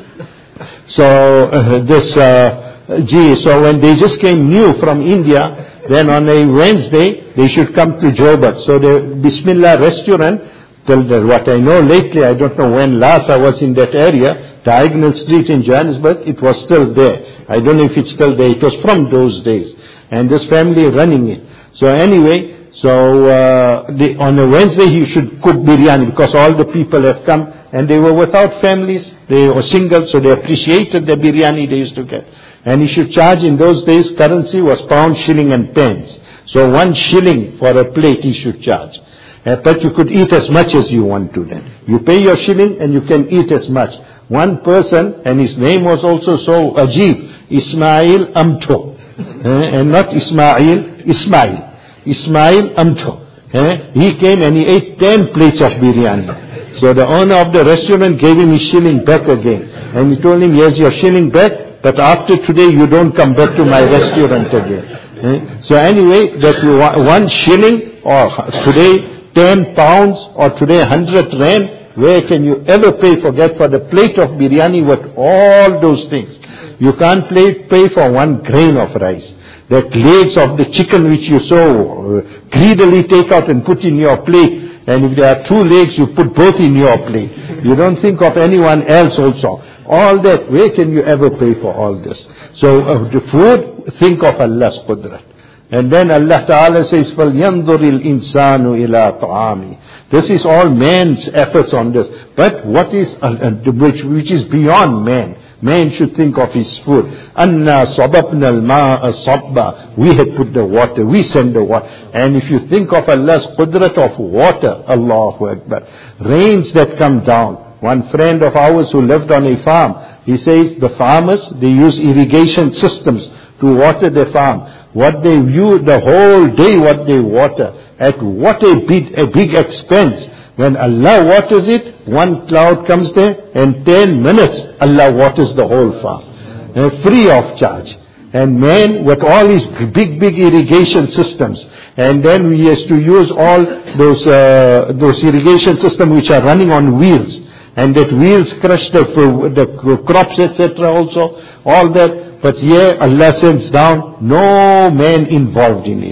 so uh, this... Uh, Gee, so when they just came new from India, then on a Wednesday, they should come to Joburg. So the Bismillah restaurant, till the, what I know lately, I don't know when last I was in that area, Diagonal Street in Johannesburg, it was still there. I don't know if it's still there. It was from those days. And this family running it. So anyway, so uh, the, on a Wednesday he should cook biryani because all the people have come and they were without families. They were single, so they appreciated the biryani they used to get. And he should charge, in those days, currency was pound, shilling and pence. So one shilling for a plate he should charge. Uh, but you could eat as much as you want to then. You pay your shilling and you can eat as much. One person, and his name was also so ajib, Ismail Amto. Uh, and not Ismail, Ismail. Ismail Amto. Uh, he came and he ate ten plates of biryani. So the owner of the restaurant gave him his shilling back again. And he told him, "Here's your shilling back. But after today, you don't come back to my restaurant again." Eh? So anyway, that you, one shilling, or today ten pounds, or today one hundred rand, where can you ever pay for that for the plate of biryani with all those things? You can't pay, pay for one grain of rice. That legs of the chicken which you so uh, greedily take out and put in your plate, and if there are two legs, you put both in your plate. You don't think of anyone else also. All that, where can you ever pay for all this? So uh, the food, think of Allah's qudrat. And then Allah Ta'ala says, فَلْيَنْظُرِ الْإِنسَانُ إِلَىٰ طَعَامِ. This is all man's efforts on this. But what is, uh, which, which is beyond man. Man should think of his food. أَنَّا صَبَبْنَا الْمَاءَ صَبًّا. We had put the water, we send the water. And if you think of Allah's qudrat of water, Allahu Akbar. Rains that come down. One friend of ours who lived on a farm, he says the farmers, they use irrigation systems to water their farm. What they use the whole day, what they water, at what a big, a big expense. When Allah waters it, one cloud comes there, and ten minutes, Allah waters the whole farm. Uh, free of charge. And man, with all his big, big irrigation systems, and then he has to use all those, uh, those irrigation systems which are running on wheels. And that wheels crush the, the crops, et cetera also, all that. But here Allah sends down, no man involved in it.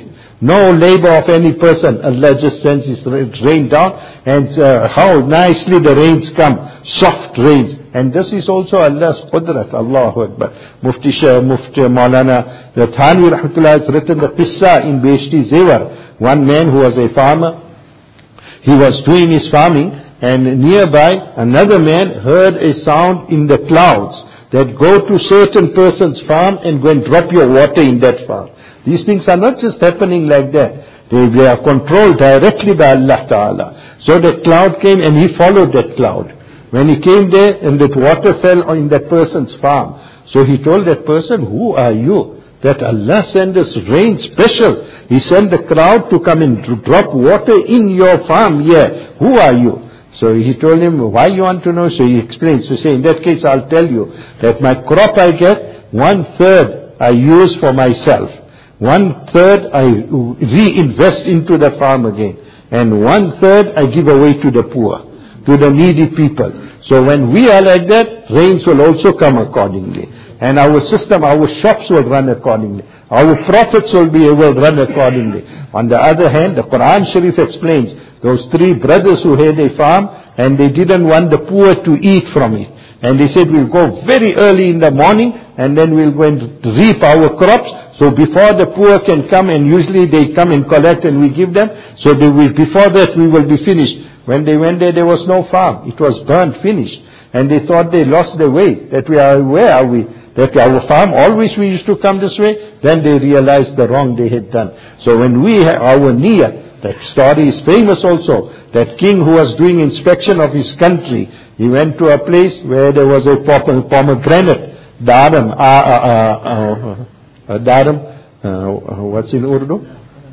no labor of any person. Allah just sends His rain down, and uh, how nicely the rains come, soft rains. And this is also Allah's qudrat. Allahu Akbar. Mufti Shah, Mufti Maulana Thani Rahmatullah has written the qissa in Beheshti Zevar. One man who was a farmer, he was doing his farming, and nearby another man heard a sound in the clouds that go to certain person's farm and go and drop your water in that farm. These things are not just happening like that. They, they are controlled directly by Allah Ta'ala. So the cloud came and he followed that cloud. When he came there and that water fell in that person's farm. So he told that person, who are you? That Allah sent us rain special. He sent the crowd to come and to drop water in your farm here. Who are you? So he told him, why you want to know? So he explains. So say, in that case I'll tell you that my crop I get, one third I use for myself. One third I reinvest into the farm again. And one third I give away to the poor, to the needy people. So when we are like that, rains will also come accordingly. And our system, our shops will run accordingly. Our profits will be will run accordingly. On the other hand, the Quran Sharif explains, those three brothers who had a farm, and they didn't want the poor to eat from it. And they said, we'll go very early in the morning, and then we'll go and reap our crops. So before the poor can come, and usually they come and collect and we give them, so they will, before that we will be finished. When they went there, there was no farm. It was burned, finished. And they thought they lost their way. That we are, where are we? That our farm, always we used to come this way. Then they realized the wrong they had done. So when we, our niyyah, that story is famous also. That king who was doing inspection of his country, he went to a place where there was a pomegranate, daram, uh, uh, uh, uh, daram, uh, what's in Urdu?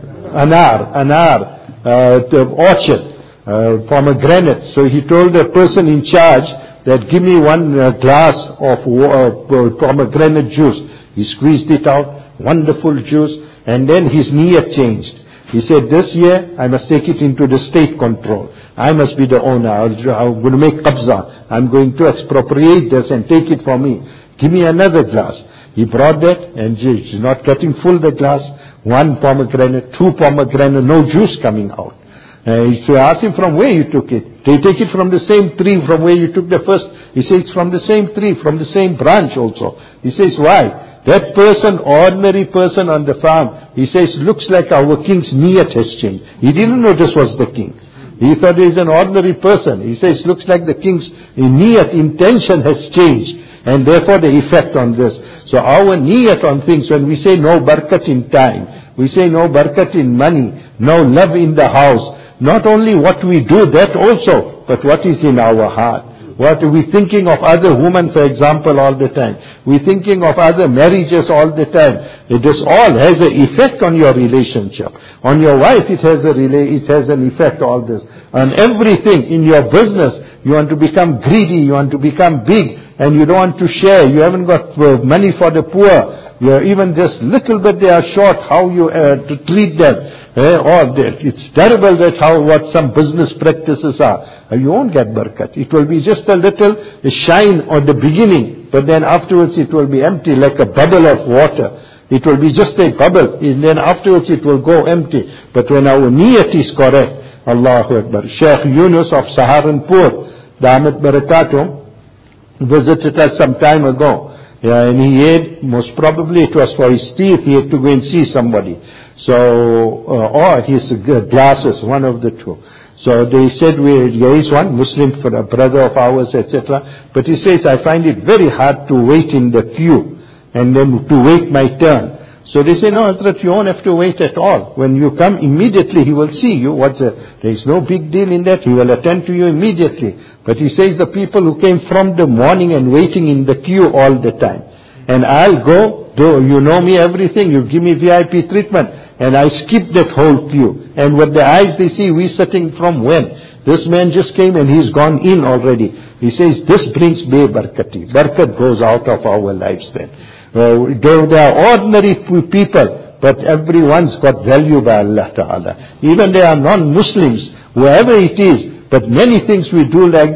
Anar, anar, uh, the orchard. Uh, pomegranate. So he told the person in charge that give me one uh, glass of uh, pomegranate juice. He squeezed it out, wonderful juice, and then his niyyah changed. He said, this year I must take it into the state control. I must be the owner. I'm going to make qabza. I'm going to expropriate this and take it for me. Give me another glass. He brought that, and he's not getting full the glass. One pomegranate, two pomegranate, no juice coming out. Uh, so I asked him from where you took it. They take it from the same tree from where you took the first. He says it's from the same tree, from the same branch also. He says, why? That person, ordinary person on the farm, he says, looks like our king's niyat has changed. He didn't know this was the king. He thought he is an ordinary person. He says, looks like the king's niyat, intention has changed. And therefore the effect on this. So our niyat on things, when we say no barakat in time, we say no barakat in money, no love in the house, not only what we do, that also, but what is in our heart. What are we thinking of other women, for example, all the time? We're thinking of other marriages all the time. It is all has an effect on your relationship. On your wife, it has a rela- it has an effect, all this. On everything in your business, you want to become greedy, you want to become big, and you don't want to share. You haven't got uh, money for the poor. You're even just little bit they are short, how you uh, to treat them. Eh, or that. It's terrible that how what some business practices are. Uh, you won't get barakat. It will be just a little shine on the beginning, but then afterwards it will be empty like a bubble of water. It will be just a bubble, and then afterwards it will go empty. But when our niyat is correct, Allahu Akbar. Sheikh Yunus of Saharanpur, Damat Barakatum, visited us some time ago. Yeah, and he had, most probably it was for his teeth, he had to go and see somebody. So, uh, or his glasses, one of the two. So they said, we, there is one Muslim for a brother of ours, et cetera. But he says, I find it very hard to wait in the queue and then to wait my turn. So they say, no, Hazrat, you won't have to wait at all. When you come immediately, he will see you. What's a, there is no big deal in that. He will attend to you immediately. But he says the people who came from the morning and waiting in the queue all the time. And I'll go, though you know me everything, you give me V I P treatment. And I skip that whole queue. And with the eyes they see, we sitting from when? This man just came and he's gone in already. He says, this brings be barakati. Barakat goes out of our lives then. Uh, they are ordinary people, but everyone's got value by Allah Ta'ala. Even they are non-Muslims, whoever it is, but many things we do like this,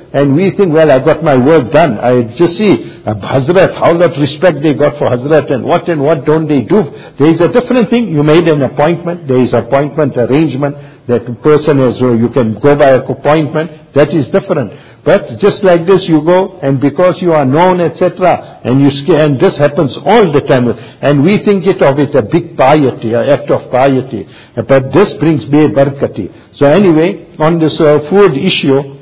and we think, well, I got my work done. I just see uh, Hazrat, how much respect they got for Hazrat, and what and what don't they do. There is a different thing. You made an appointment. There is appointment arrangement that person has, uh, you can go by appointment. That is different. But just like this, you go, and because you are known, et cetera, and you and this happens all the time, and we think it of it a big piety, an act of piety. But this brings be barakati. So anyway, on this uh, food issue,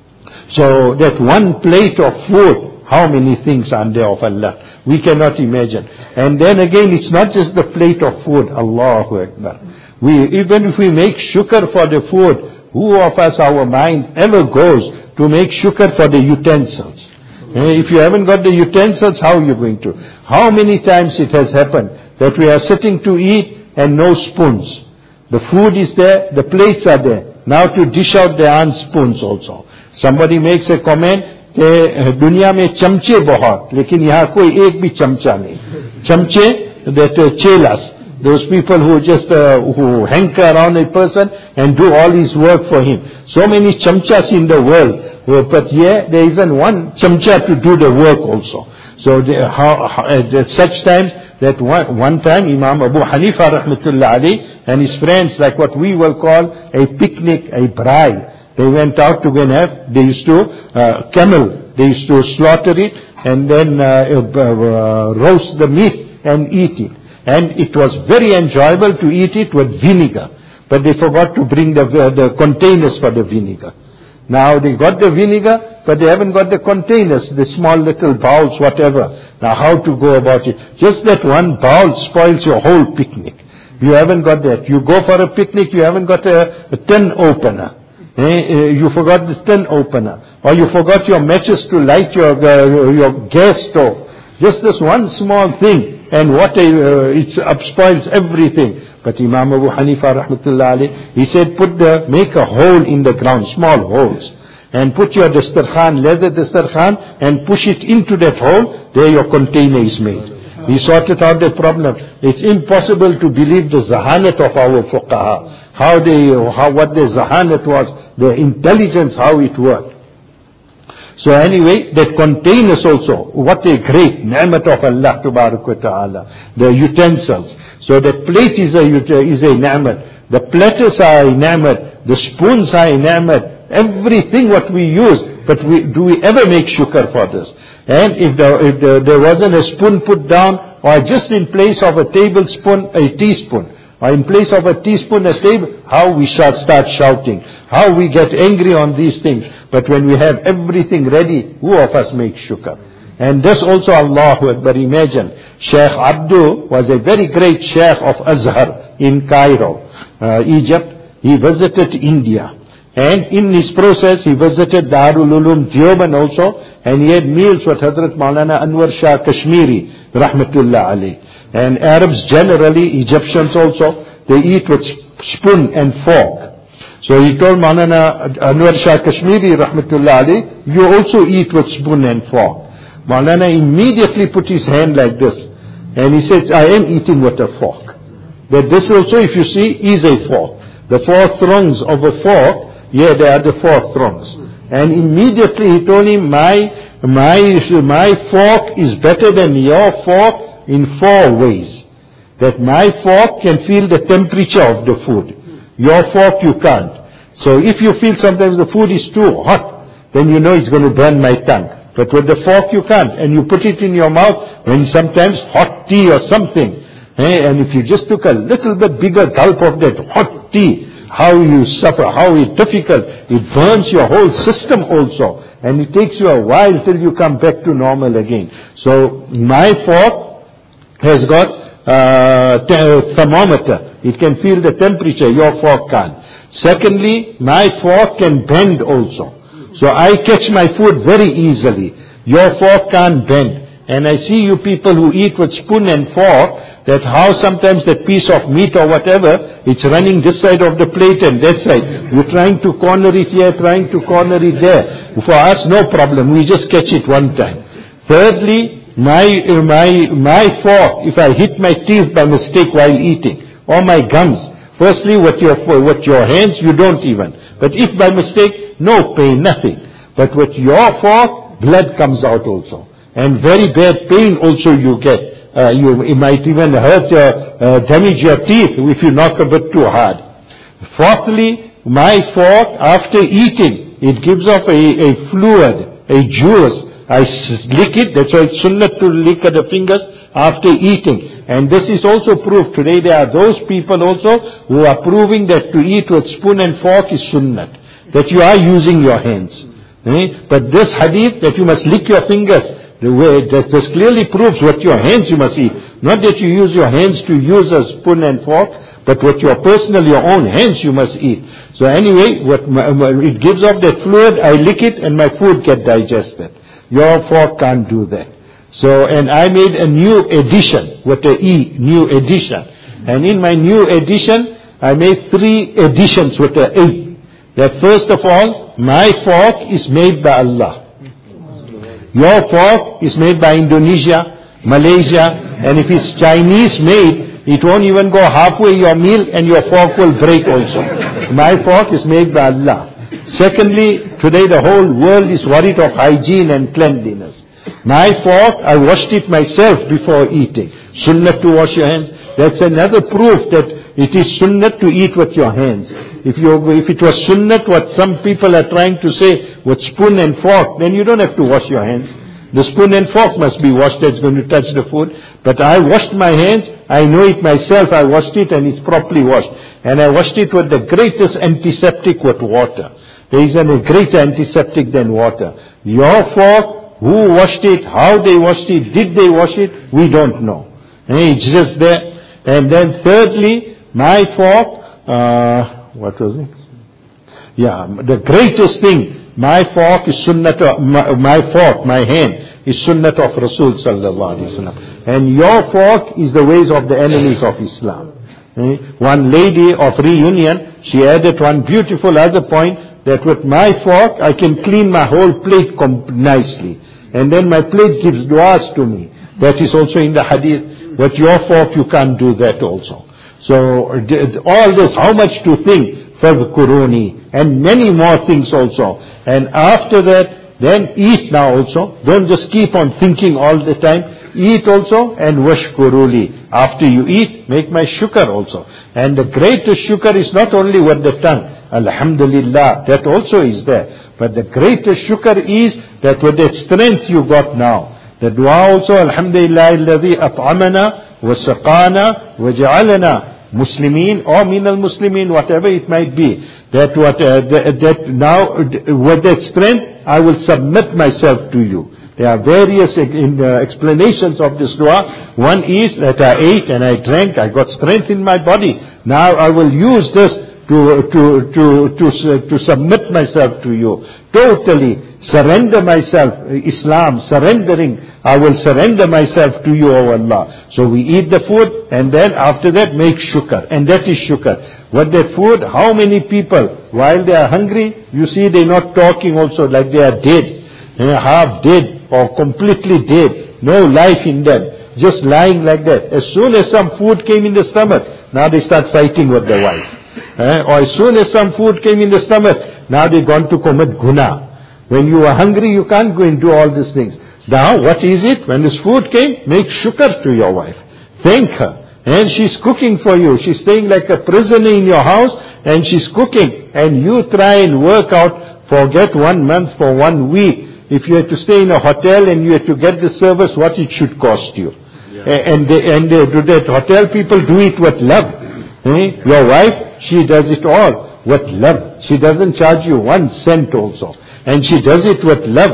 so that one plate of food, how many things are there of Allah? We cannot imagine. And then again, it's not just the plate of food. Allahu Akbar. We, even if we make shukr for the food, who of us, our mind ever goes to make shukr for the utensils? Eh, if you haven't got the utensils, how are you going to? How many times it has happened that we are sitting to eat and no spoons? The food is there, the plates are there. Now to dish out there aren't spoons also. Somebody makes a comment, कि दुनिया में चमचे बहुत, लेकिन यहाँ कोई एक भी चमचा नहीं. चमचे, that uh, chelas, those people who just uh, who hanker around a person and do all his work for him. So many chamchas in the world, but yeah, there isn't one chamcha to do the work also. So the, how, how, at such times that one, one time Imam Abu Hanifa rahmatullah alayhi and his friends, like what we will call a picnic, a braai. They went out to go and have, they used to, uh, camel, they used to slaughter it and then uh, uh, uh, roast the meat and eat it. And it was very enjoyable to eat it with vinegar. But they forgot to bring the, uh, the containers for the vinegar. Now they got the vinegar, but they haven't got the containers, the small little bowls, whatever. Now how to go about it? Just that one bowl spoils your whole picnic. You haven't got that. You go for a picnic, you haven't got a, a tin opener. Eh, you forgot the tin opener, or you forgot your matches to light your uh, your gas stove. Just this one small thing, and what a, uh, it spoils everything. But Imam Abu Hanifa rahmatullah alayhi, he said, put the make a hole in the ground, small holes, and put your dastarkhan, leather dastarkhan, and push it into that hole. There your container is made. He sorted out the problem. It's impossible to believe the zahanat of our fuqaha. How they, how, what the zahanat was, the intelligence, how it worked. So anyway, that containers also, what a great ni'mat of Allah Tabarak wa Ta'ala. The utensils. So that plate is a, is a ni'mat. The platters are a ni'mat. The spoons are a ni'mat. Everything what we use. But we, do we ever make shukr for this? And if, the, if the, there wasn't a spoon put down, or just in place of a tablespoon, a teaspoon, or in place of a teaspoon, a table, how we shall start shouting, how we get angry on these things. But when we have everything ready, who of us makes shukr? And this also, Allahu Akbar, imagine, Sheikh Abdu was a very great Sheikh of Azhar in Cairo, uh, Egypt. He visited India. And in his process, he visited Darul Ulum Deoband also, and he had meals with Hazrat Maulana Anwar Shah Kashmiri, rahmatullah alayh. And Arabs generally, Egyptians also, they eat with spoon and fork. So he told Maulana Anwar Shah Kashmiri, rahmatullah alayh, you also eat with spoon and fork. Maulana immediately put his hand like this, and he said, I am eating with a fork. That this also, if you see, is a fork. The four throngs of a fork, yeah, they are the four throngs. And immediately he told him, my, my, my fork is better than your fork in four ways. That my fork can feel the temperature of the food. Your fork you can't. So if you feel sometimes the food is too hot, then you know it's going to burn my tongue. But with the fork you can't. And you put it in your mouth when sometimes hot tea or something. Eh? And if you just took a little bit bigger gulp of that hot tea, how you suffer, how it's difficult. It burns your whole system also. And it takes you a while till you come back to normal again. So my fork has got uh, a thermometer. It can feel the temperature. Your fork can't. Secondly, my fork can bend also. So I catch my food very easily. Your fork can't bend. And I see you people who eat with spoon and fork, that how sometimes that piece of meat or whatever, it's running this side of the plate and that side. You're trying to corner it here, trying to corner it there. For us, no problem. We just catch it one time. Thirdly, my, my, my fork, if I hit my teeth by mistake while eating, or my gums, firstly with your, with your hands, you don't even. But if by mistake, no pain, nothing. But with your fork, blood comes out also. And very bad pain also you get. Uh, you, it might even hurt, uh, uh, damage your teeth if you knock a bit too hard. Fourthly, my fork, after eating, it gives off a, a fluid, a juice. I lick it, that's why it's sunnah to lick at the fingers after eating. And this is also proof. Today there are those people also who are proving that to eat with spoon and fork is sunnah. That you are using your hands. Eh? But this hadith that you must lick your fingers, the way that this clearly proves what your hands you must eat. Not that you use your hands to use a spoon and fork, but what your personal, your own hands you must eat. So anyway, what my, it gives off that fluid, I lick it and my food get digested. Your fork can't do that. So, and I made a new edition with the E, new edition. And in my new edition, I made three editions with the A. That first of all, my fork is made by Allah. Your fork is made by Indonesia, Malaysia, and if it's Chinese made, it won't even go halfway your meal and your fork will break also. My fork is made by Allah. Secondly, today the whole world is worried of hygiene and cleanliness. My fork, I washed it myself before eating. Sunnah to wash your hands. That's another proof that it is sunnah to eat with your hands. If you, if it was sunnah, what some people are trying to say, with spoon and fork, then you don't have to wash your hands. The spoon and fork must be washed, that's going to touch the food. But I washed my hands, I know it myself, I washed it and it's properly washed. And I washed it with the greatest antiseptic with water. There is a greater antiseptic than water. Your fork, who washed it, how they washed it, did they wash it, we don't know. It's just there. And then thirdly, my fork, uh, what was it? Yeah, the greatest thing, my fork is sunnah of, my, my fork, my hand, is sunnah of Rasul sallallahu alaihi wasallam. And your fork is the ways of the enemies of Islam. Eh? One lady of reunion, she added one beautiful other point, that with my fork, I can clean my whole plate comp- nicely. And then my plate gives du'as to me. That is also in the hadith. With your fork, you can't do that also. So, all this, how much to think, fadhkuruni, and many more things also. And after that, then eat now also. Don't just keep on thinking all the time. Eat also, and washkuruli. After you eat, make my shukr also. And the greatest shukr is not only with the tongue. Alhamdulillah, that also is there. But the greatest shukr is that with that strength you got now. The dua also, Alhamdulillah, alladhi at'amana wa saqana wa ja'alana Muslimin or min al-Muslimin, whatever it might be. That what, uh, that, that now, with that strength, I will submit myself to you. There are various in, uh, explanations of this dua. One is that I ate and I drank, I got strength in my body. Now I will use this to, to, to, to, to submit myself to you. Totally surrender myself, Islam, surrendering, I will surrender myself to you, O Allah. So we eat the food and then after that make shukr. And that is shukr. With that food, how many people, while they are hungry, you see they're not talking also like they are dead. Half dead or completely dead. No life in them. Just lying like that. As soon as some food came in the stomach, now they start fighting with the wife. Eh? Or as soon as some food came in the stomach, now they've gone to commit guna. When you are hungry, you can't go and do all these things. Now, what is it? When this food came, make shukr to your wife. Thank her. And she's cooking for you. She's staying like a prisoner in your house, and she's cooking. And you try and work out, forget one month for one week. If you had to stay in a hotel and you had to get the service, what it should cost you. Yeah. And they, and they do that. Hotel people do it with love. Eh? Your wife, she does it all with love. She doesn't charge you one cent also. And she does it with love.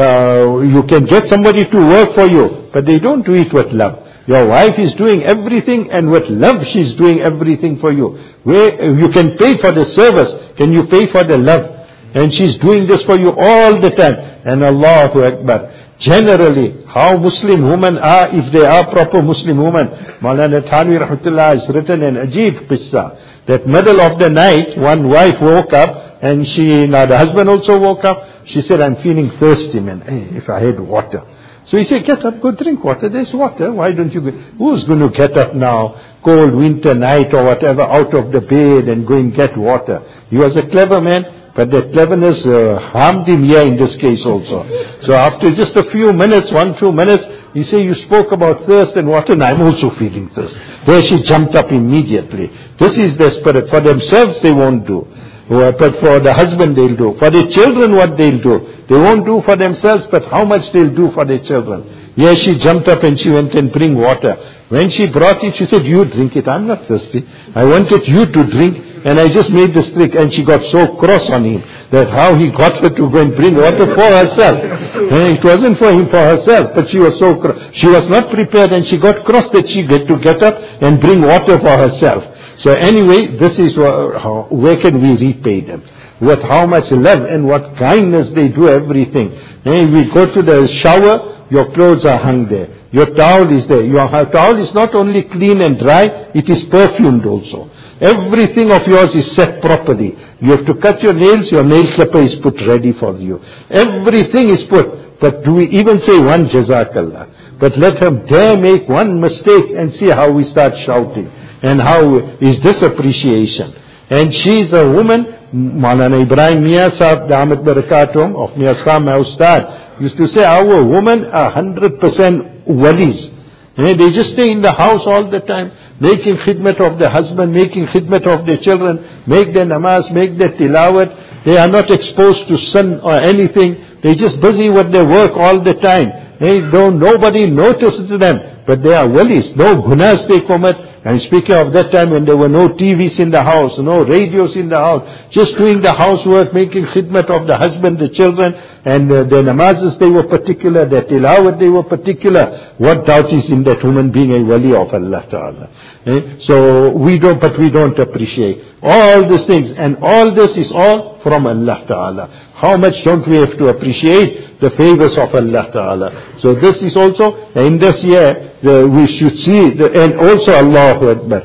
Uh, you can get somebody to work for you, but they don't do it with love. Your wife is doing everything, and with love she's doing everything for you. Where you can pay for the service, can you pay for the love? And she's doing this for you all the time. And Allahu Akbar. Generally, how Muslim women are, if they are proper Muslim women. Maulana Thanvi Rahmatullah has written an ajib qissa. That middle of the night, one wife woke up, and she, now the husband also woke up. She said, I'm feeling thirsty, man. Hey, if I had water. So he said, get up, go drink water. There's water. Why don't you go? Who's going to get up now, cold winter night or whatever, out of the bed and go and get water? He was a clever man. But that cleverness uh, harmed him here in this case also. So after just a few minutes, one, two minutes, he said, you spoke about thirst and water, and I'm also feeling thirst. There she jumped up immediately. This is their spirit. For themselves, they won't do. But for the husband, they'll do. For their children, what they'll do. They won't do for themselves, but how much they'll do for their children. Yes, she jumped up and she went and bring water. When she brought it, she said, you drink it. I'm not thirsty. I wanted you to drink, and I just made this trick. And she got so cross on him that how he got her to go and bring water for herself. And it wasn't for him, for herself, but she was so cross. She was not prepared, and she got cross that she had to get up and bring water for herself. So anyway, this is how, where can we repay them? With how much love and what kindness they do everything. And we go to the shower, your clothes are hung there. Your towel is there. Your towel is not only clean and dry, it is perfumed also. Everything of yours is set properly. You have to cut your nails, your nail clipper is put ready for you. Everything is put. But do we even say one Jazakallah? But let him dare make one mistake and see how we start shouting. And how is this appreciation? And she is a woman, Maulana Ibrahim Mia Sahib Damat Barakatum of Mia Sahib Ustad used to say, our women are one hundred percent walis. And they just stay in the house all the time, making khidmat of the husband, making khidmat of their children, make their namaz, make their tilawat. They are not exposed to sun or anything. They're just busy with their work all the time. They don't, nobody notices them, but they are walis. No gunas they commit. And speaking of that time when there were no T Vs in the house, no radios in the house, just doing the housework, making khidmat of the husband, the children, and uh, their namazes they were particular, their tilawat they were particular. What doubt is in that woman being a wali of Allah Ta'ala? Eh? So we don't, but we don't appreciate all these things, and all this is all from Allah Ta'ala. How much don't we have to appreciate the favors of Allah Ta'ala? So this is also, in this year, the, we should see, the, and also Allahu Akbar.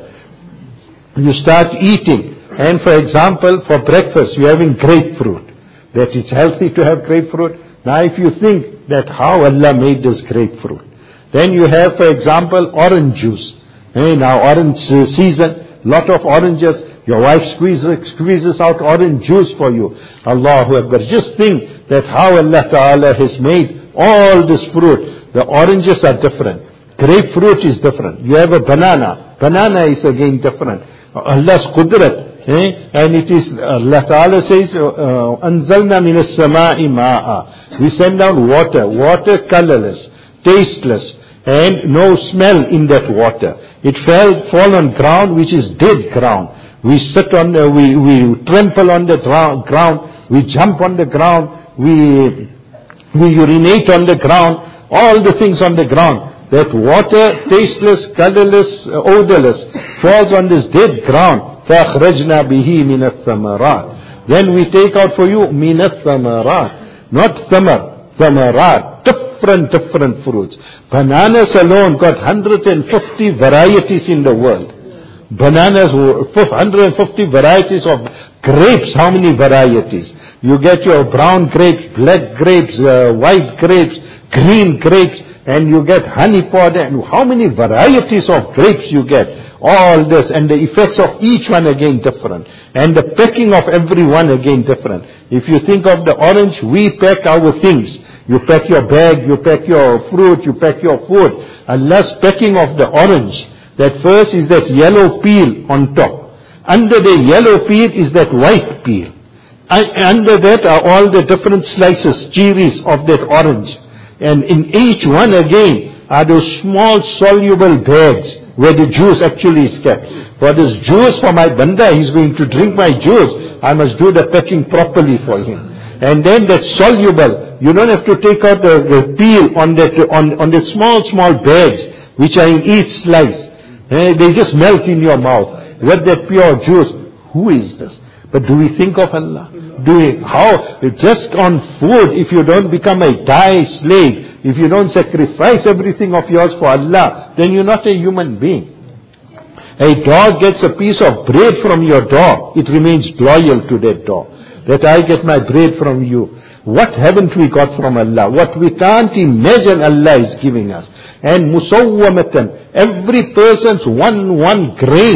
You start eating, and for example, for breakfast, you're having grapefruit. That it's healthy to have grapefruit. Now if you think that how Allah made this grapefruit, then you have, for example, orange juice. Hey, now orange season, lot of oranges. Your wife squeezes, squeezes out orange juice for you. Allahu Akbar. Just think that how Allah Ta'ala has made all this fruit. The oranges are different. Grapefruit is different. You have a banana. Banana is again different. Allah's qudrat. Eh? And it is, Allah Ta'ala says, Anzalna minas sama'i ma'a. We send down water. Water colorless, tasteless, and no smell in that water. It fell, fall on ground which is dead ground. We sit on the, we, we trample on the ground, we jump on the ground, we, we urinate on the ground, all the things on the ground. That water, tasteless, colorless, odorless, falls on this dead ground. فَأَخْرَجْنَا بِهِ مِنَ الثَّمَرَاتِ. Then we take out for you, مِنَ الثَّمَرَاتِ. Not thamar, thamarat. Different, different fruits. Bananas alone got one hundred fifty varieties in the world. Bananas, one hundred fifty varieties of grapes. How many varieties? You get your brown grapes, black grapes, uh, white grapes, green grapes, and you get honey pod, and how many varieties of grapes you get. All this, and the effects of each one again different. And the packing of every one again different. If you think of the orange, we pack our things. You pack your bag, you pack your fruit, you pack your food. Allah's packing of the orange. That first is that yellow peel on top. Under the yellow peel is that white peel. And under that are all the different slices, cherries of that orange. And in each one again are those small soluble bags where the juice actually is kept. For this juice for my banda, he's going to drink my juice, I must do the packing properly for him. And then that soluble, you don't have to take out the, the peel on that, on, on the small, small bags which are in each slice. Eh, they just melt in your mouth with that pure juice. Who is this? But do we think of Allah? Do we, how, just on food, if you don't become a die slave, if you don't sacrifice everything of yours for Allah, then you're not a human being. A dog gets a piece of bread from your dog, it remains loyal to that dog. That I get my bread from you. What haven't we got from Allah? What we can't imagine Allah is giving us. And musawwamatan, every person's one, one grain,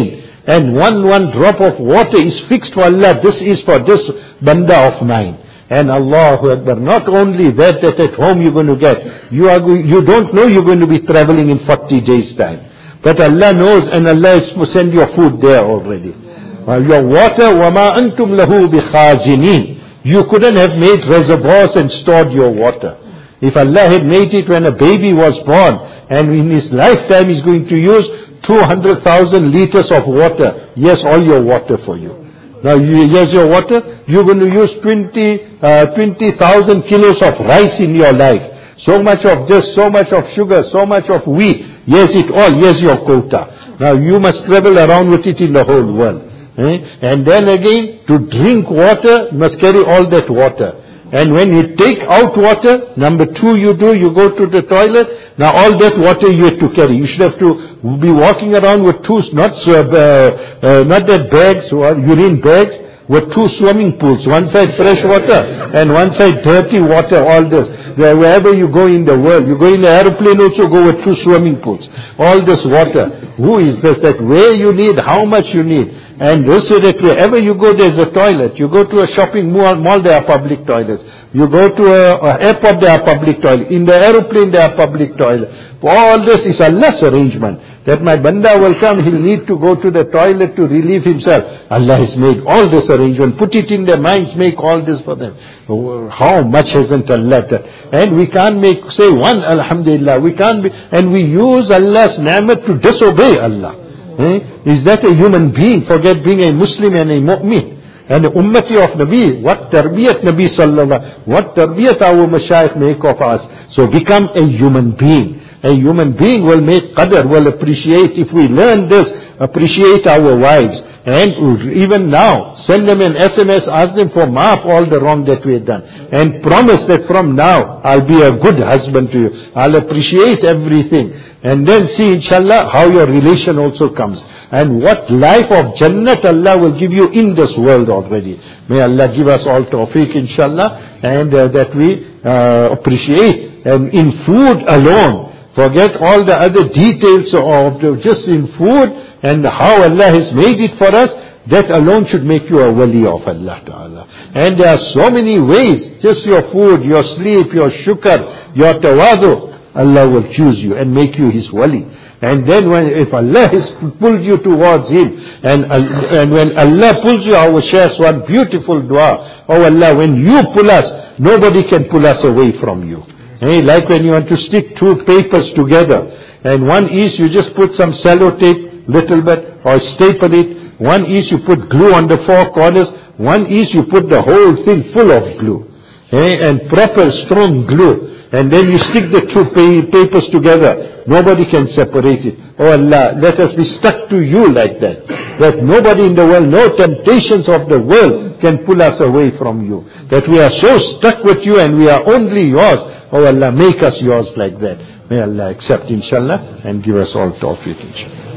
And one, one drop of water is fixed for Allah. This is for this banda of mine. And Allahu Akbar. Not only that, that at home you're going to get. You are going, you don't know you're going to be traveling in forty days time. But Allah knows, and Allah is to send your food there already. Uh, your water, وَمَا أَنْتُمْ لَهُ بِخَازِنِينَ. You couldn't have made reservoirs and stored your water. If Allah had made it when a baby was born, and in his lifetime he's going to use two hundred thousand liters of water, yes, all your water for you. Now, you, here's your water. You're going to use twenty thousand kilos of rice in your life. So much of this, so much of sugar, so much of wheat. Here's it all. Here's your quota. Now, you must travel around with it in the whole world. Eh? And then again, to drink water, you must carry all that water. And when you take out water, number two you do, you go to the toilet. Now all that water you have to carry. You should have to be walking around with two, not uh, uh, not that bags or urine bags, with two swimming pools. One side fresh water and one side dirty water, all this. Wherever you go in the world, you go in the aeroplane also go with two swimming pools. All this water. Who is this? That where you need, how much you need. And this is that wherever you go, there's a toilet. You go to a shopping mall, mall there are public toilets. You go to a, a airport, there are public toilets. In the aeroplane, there are public toilets. All this is Allah's arrangement. That my banda will come, he'll need to go to the toilet to relieve himself. Allah has made all this arrangement. Put it in their minds, make all this for them. How much hasn't Allah done? And we can't make, say one, Alhamdulillah. We can't be, and we use Allah's ni'mat to disobey Allah. Eh? Is that a human being? Forget being a Muslim and a mu'min. And the ummati of Nabi, what tarbiyat Nabi sallallahu, what tarbiyat our mashayikh make of us. So become a human being. A human being will make qadr, will appreciate. If we learn this, appreciate our wives. And even now, send them an S M S, ask them for maaf all the wrong that we have done. And promise that from now, I'll be a good husband to you. I'll appreciate everything. And then see, inshallah, how your relation also comes. And what life of Jannat Allah will give you in this world already. May Allah give us all tawfiq, inshallah, and uh, that we uh, appreciate. And in food alone, forget all the other details of the, just in food and how Allah has made it for us. That alone should make you a wali of Allah Ta'ala. And there are so many ways, just your food, your sleep, your shukr, your tawadu. Allah will choose you and make you His wali. And then when, if Allah has pulled you towards Him, and, and when Allah pulls you, our shares one beautiful dua. Oh Allah, when you pull us, nobody can pull us away from you. Hey, like when you want to stick two papers together, and one is you just put some sellotape, little bit, or staple it. One is you put glue on the four corners. One is you put the whole thing full of glue. Hey, and proper strong glue. And then you stick the two papers together. Nobody can separate it. Oh Allah, let us be stuck to you like that. That nobody in the world, no temptations of the world can pull us away from you. That we are so stuck with you and we are only yours. Oh Allah, make us yours like that. May Allah accept, inshallah, and give us all tawfiq, inshallah.